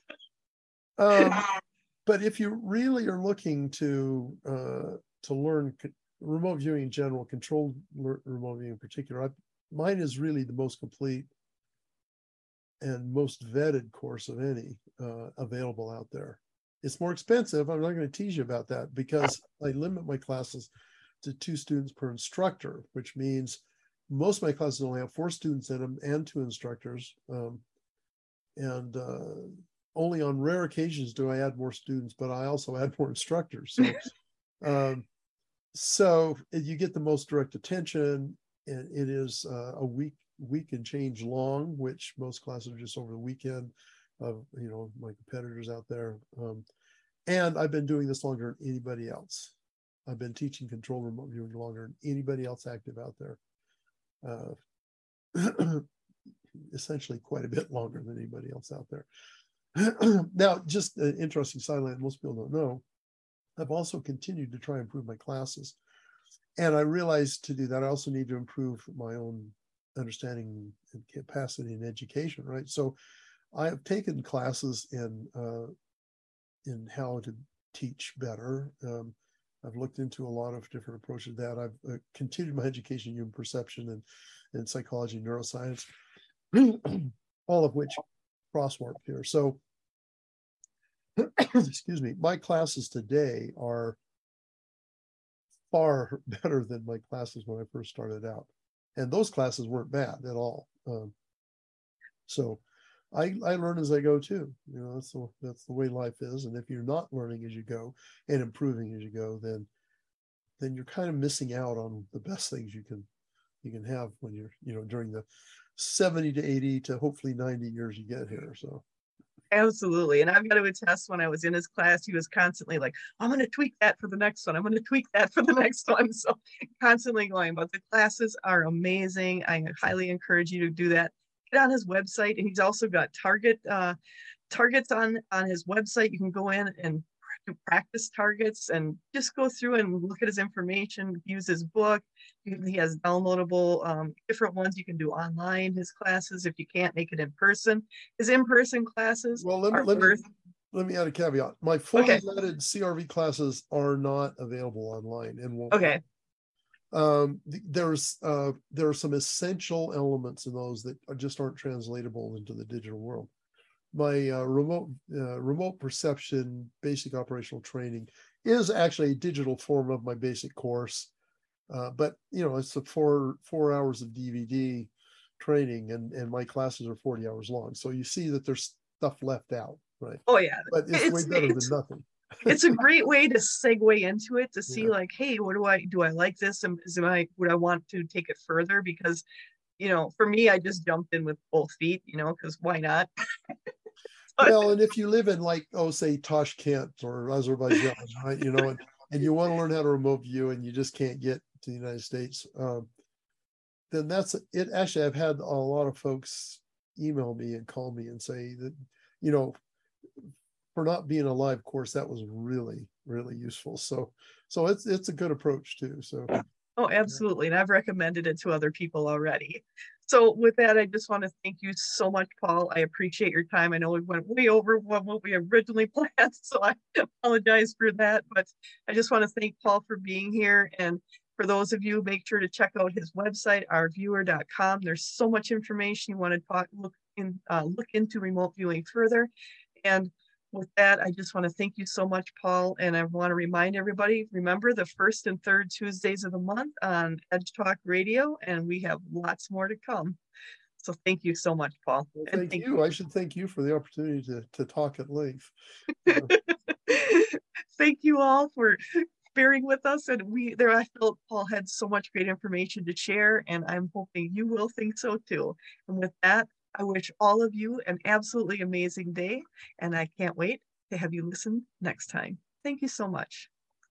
But if you really are looking to learn remote viewing in general, controlled remote viewing in particular, mine is really the most complete and most vetted course of any available out there. It's more expensive. I'm not going to tease you about that, because I limit my classes to 2 students per instructor, which means most of my classes only have 4 students in them and 2 instructors. And only on rare occasions do I add more students, but I also add more instructors. So, so you get the most direct attention, and it is a week and change long, which most classes are just over the weekend of, my competitors out there. And I've been doing this longer than anybody else. I've been teaching control remote viewing longer than anybody else active out there. Essentially quite a bit longer than anybody else out there. Now, just an interesting sideline most people don't know, I've also continued to try and improve my classes. And I realized to do that, I also need to improve my own understanding and capacity in education, right? So I have taken classes in how to teach better. I've looked into a lot of different approaches to that. I've continued my education in human perception and psychology and neuroscience, all of which crosswalk here. So, excuse me, my classes today are far better than my classes when I first started out. And those classes weren't bad at all. So I learn as I go too. That's the way life is. And if you're not learning as you go and improving as you go, then you're kind of missing out on the best things you can have when you're, during the 70 to 80 to hopefully 90 years you get here. So Absolutely. And I've got to attest, when I was in his class, he was constantly like, I'm going to tweak that for the next one. I'm going to tweak that for the next one. So constantly going, but the classes are amazing. I highly encourage you to do that. Get on his website. And he's also got targets on his website. You can go in and do practice targets and just go through and look at his information, use his book. He has downloadable different ones you can do online, his classes, if you can't make it in person. His in-person classes Well, are worth. let me add a caveat. My fully Okay. vetted CRV classes are not available online and won't. Okay. There are some essential elements in those that just aren't translatable into the digital world. My remote perception basic operational training is actually a digital form of my basic course, but it's a four hours of DVD training, and my classes are 40 hours long. So you see that there's stuff left out, right? Oh yeah, But it's way better than nothing. It's a great way to segue into it, to see Yeah. like, hey, what do I like this, and would I want to take it further? Because for me, I just jumped in with both feet, because why not? Well, and if you live in say Tashkent or Azerbaijan, right, and you want to learn how to remote view and you just can't get to the United States, then that's it. Actually, I've had a lot of folks email me and call me and say that, for not being a live course, that was really, really useful. So it's a good approach too. So. Oh, absolutely. And I've recommended it to other people already. So with that, I just want to thank you so much, Paul. I appreciate your time. I know we went way over what we originally planned, so I apologize for that. But I just want to thank Paul for being here. And for those of you, make sure to check out his website, ourviewer.com. There's so much information you want to look into remote viewing further. And with that, I just want to thank you so much, Paul. And I want to remind everybody, remember the first and third Tuesdays of the month on Edge Talk Radio, and we have lots more to come. So thank you so much, Paul. Well, thank you. I should thank you for the opportunity to talk at length. Thank you all for bearing with us. And I felt Paul had so much great information to share, and I'm hoping you will think so too. And with that, I wish all of you an absolutely amazing day, and I can't wait to have you listen next time. Thank you so much.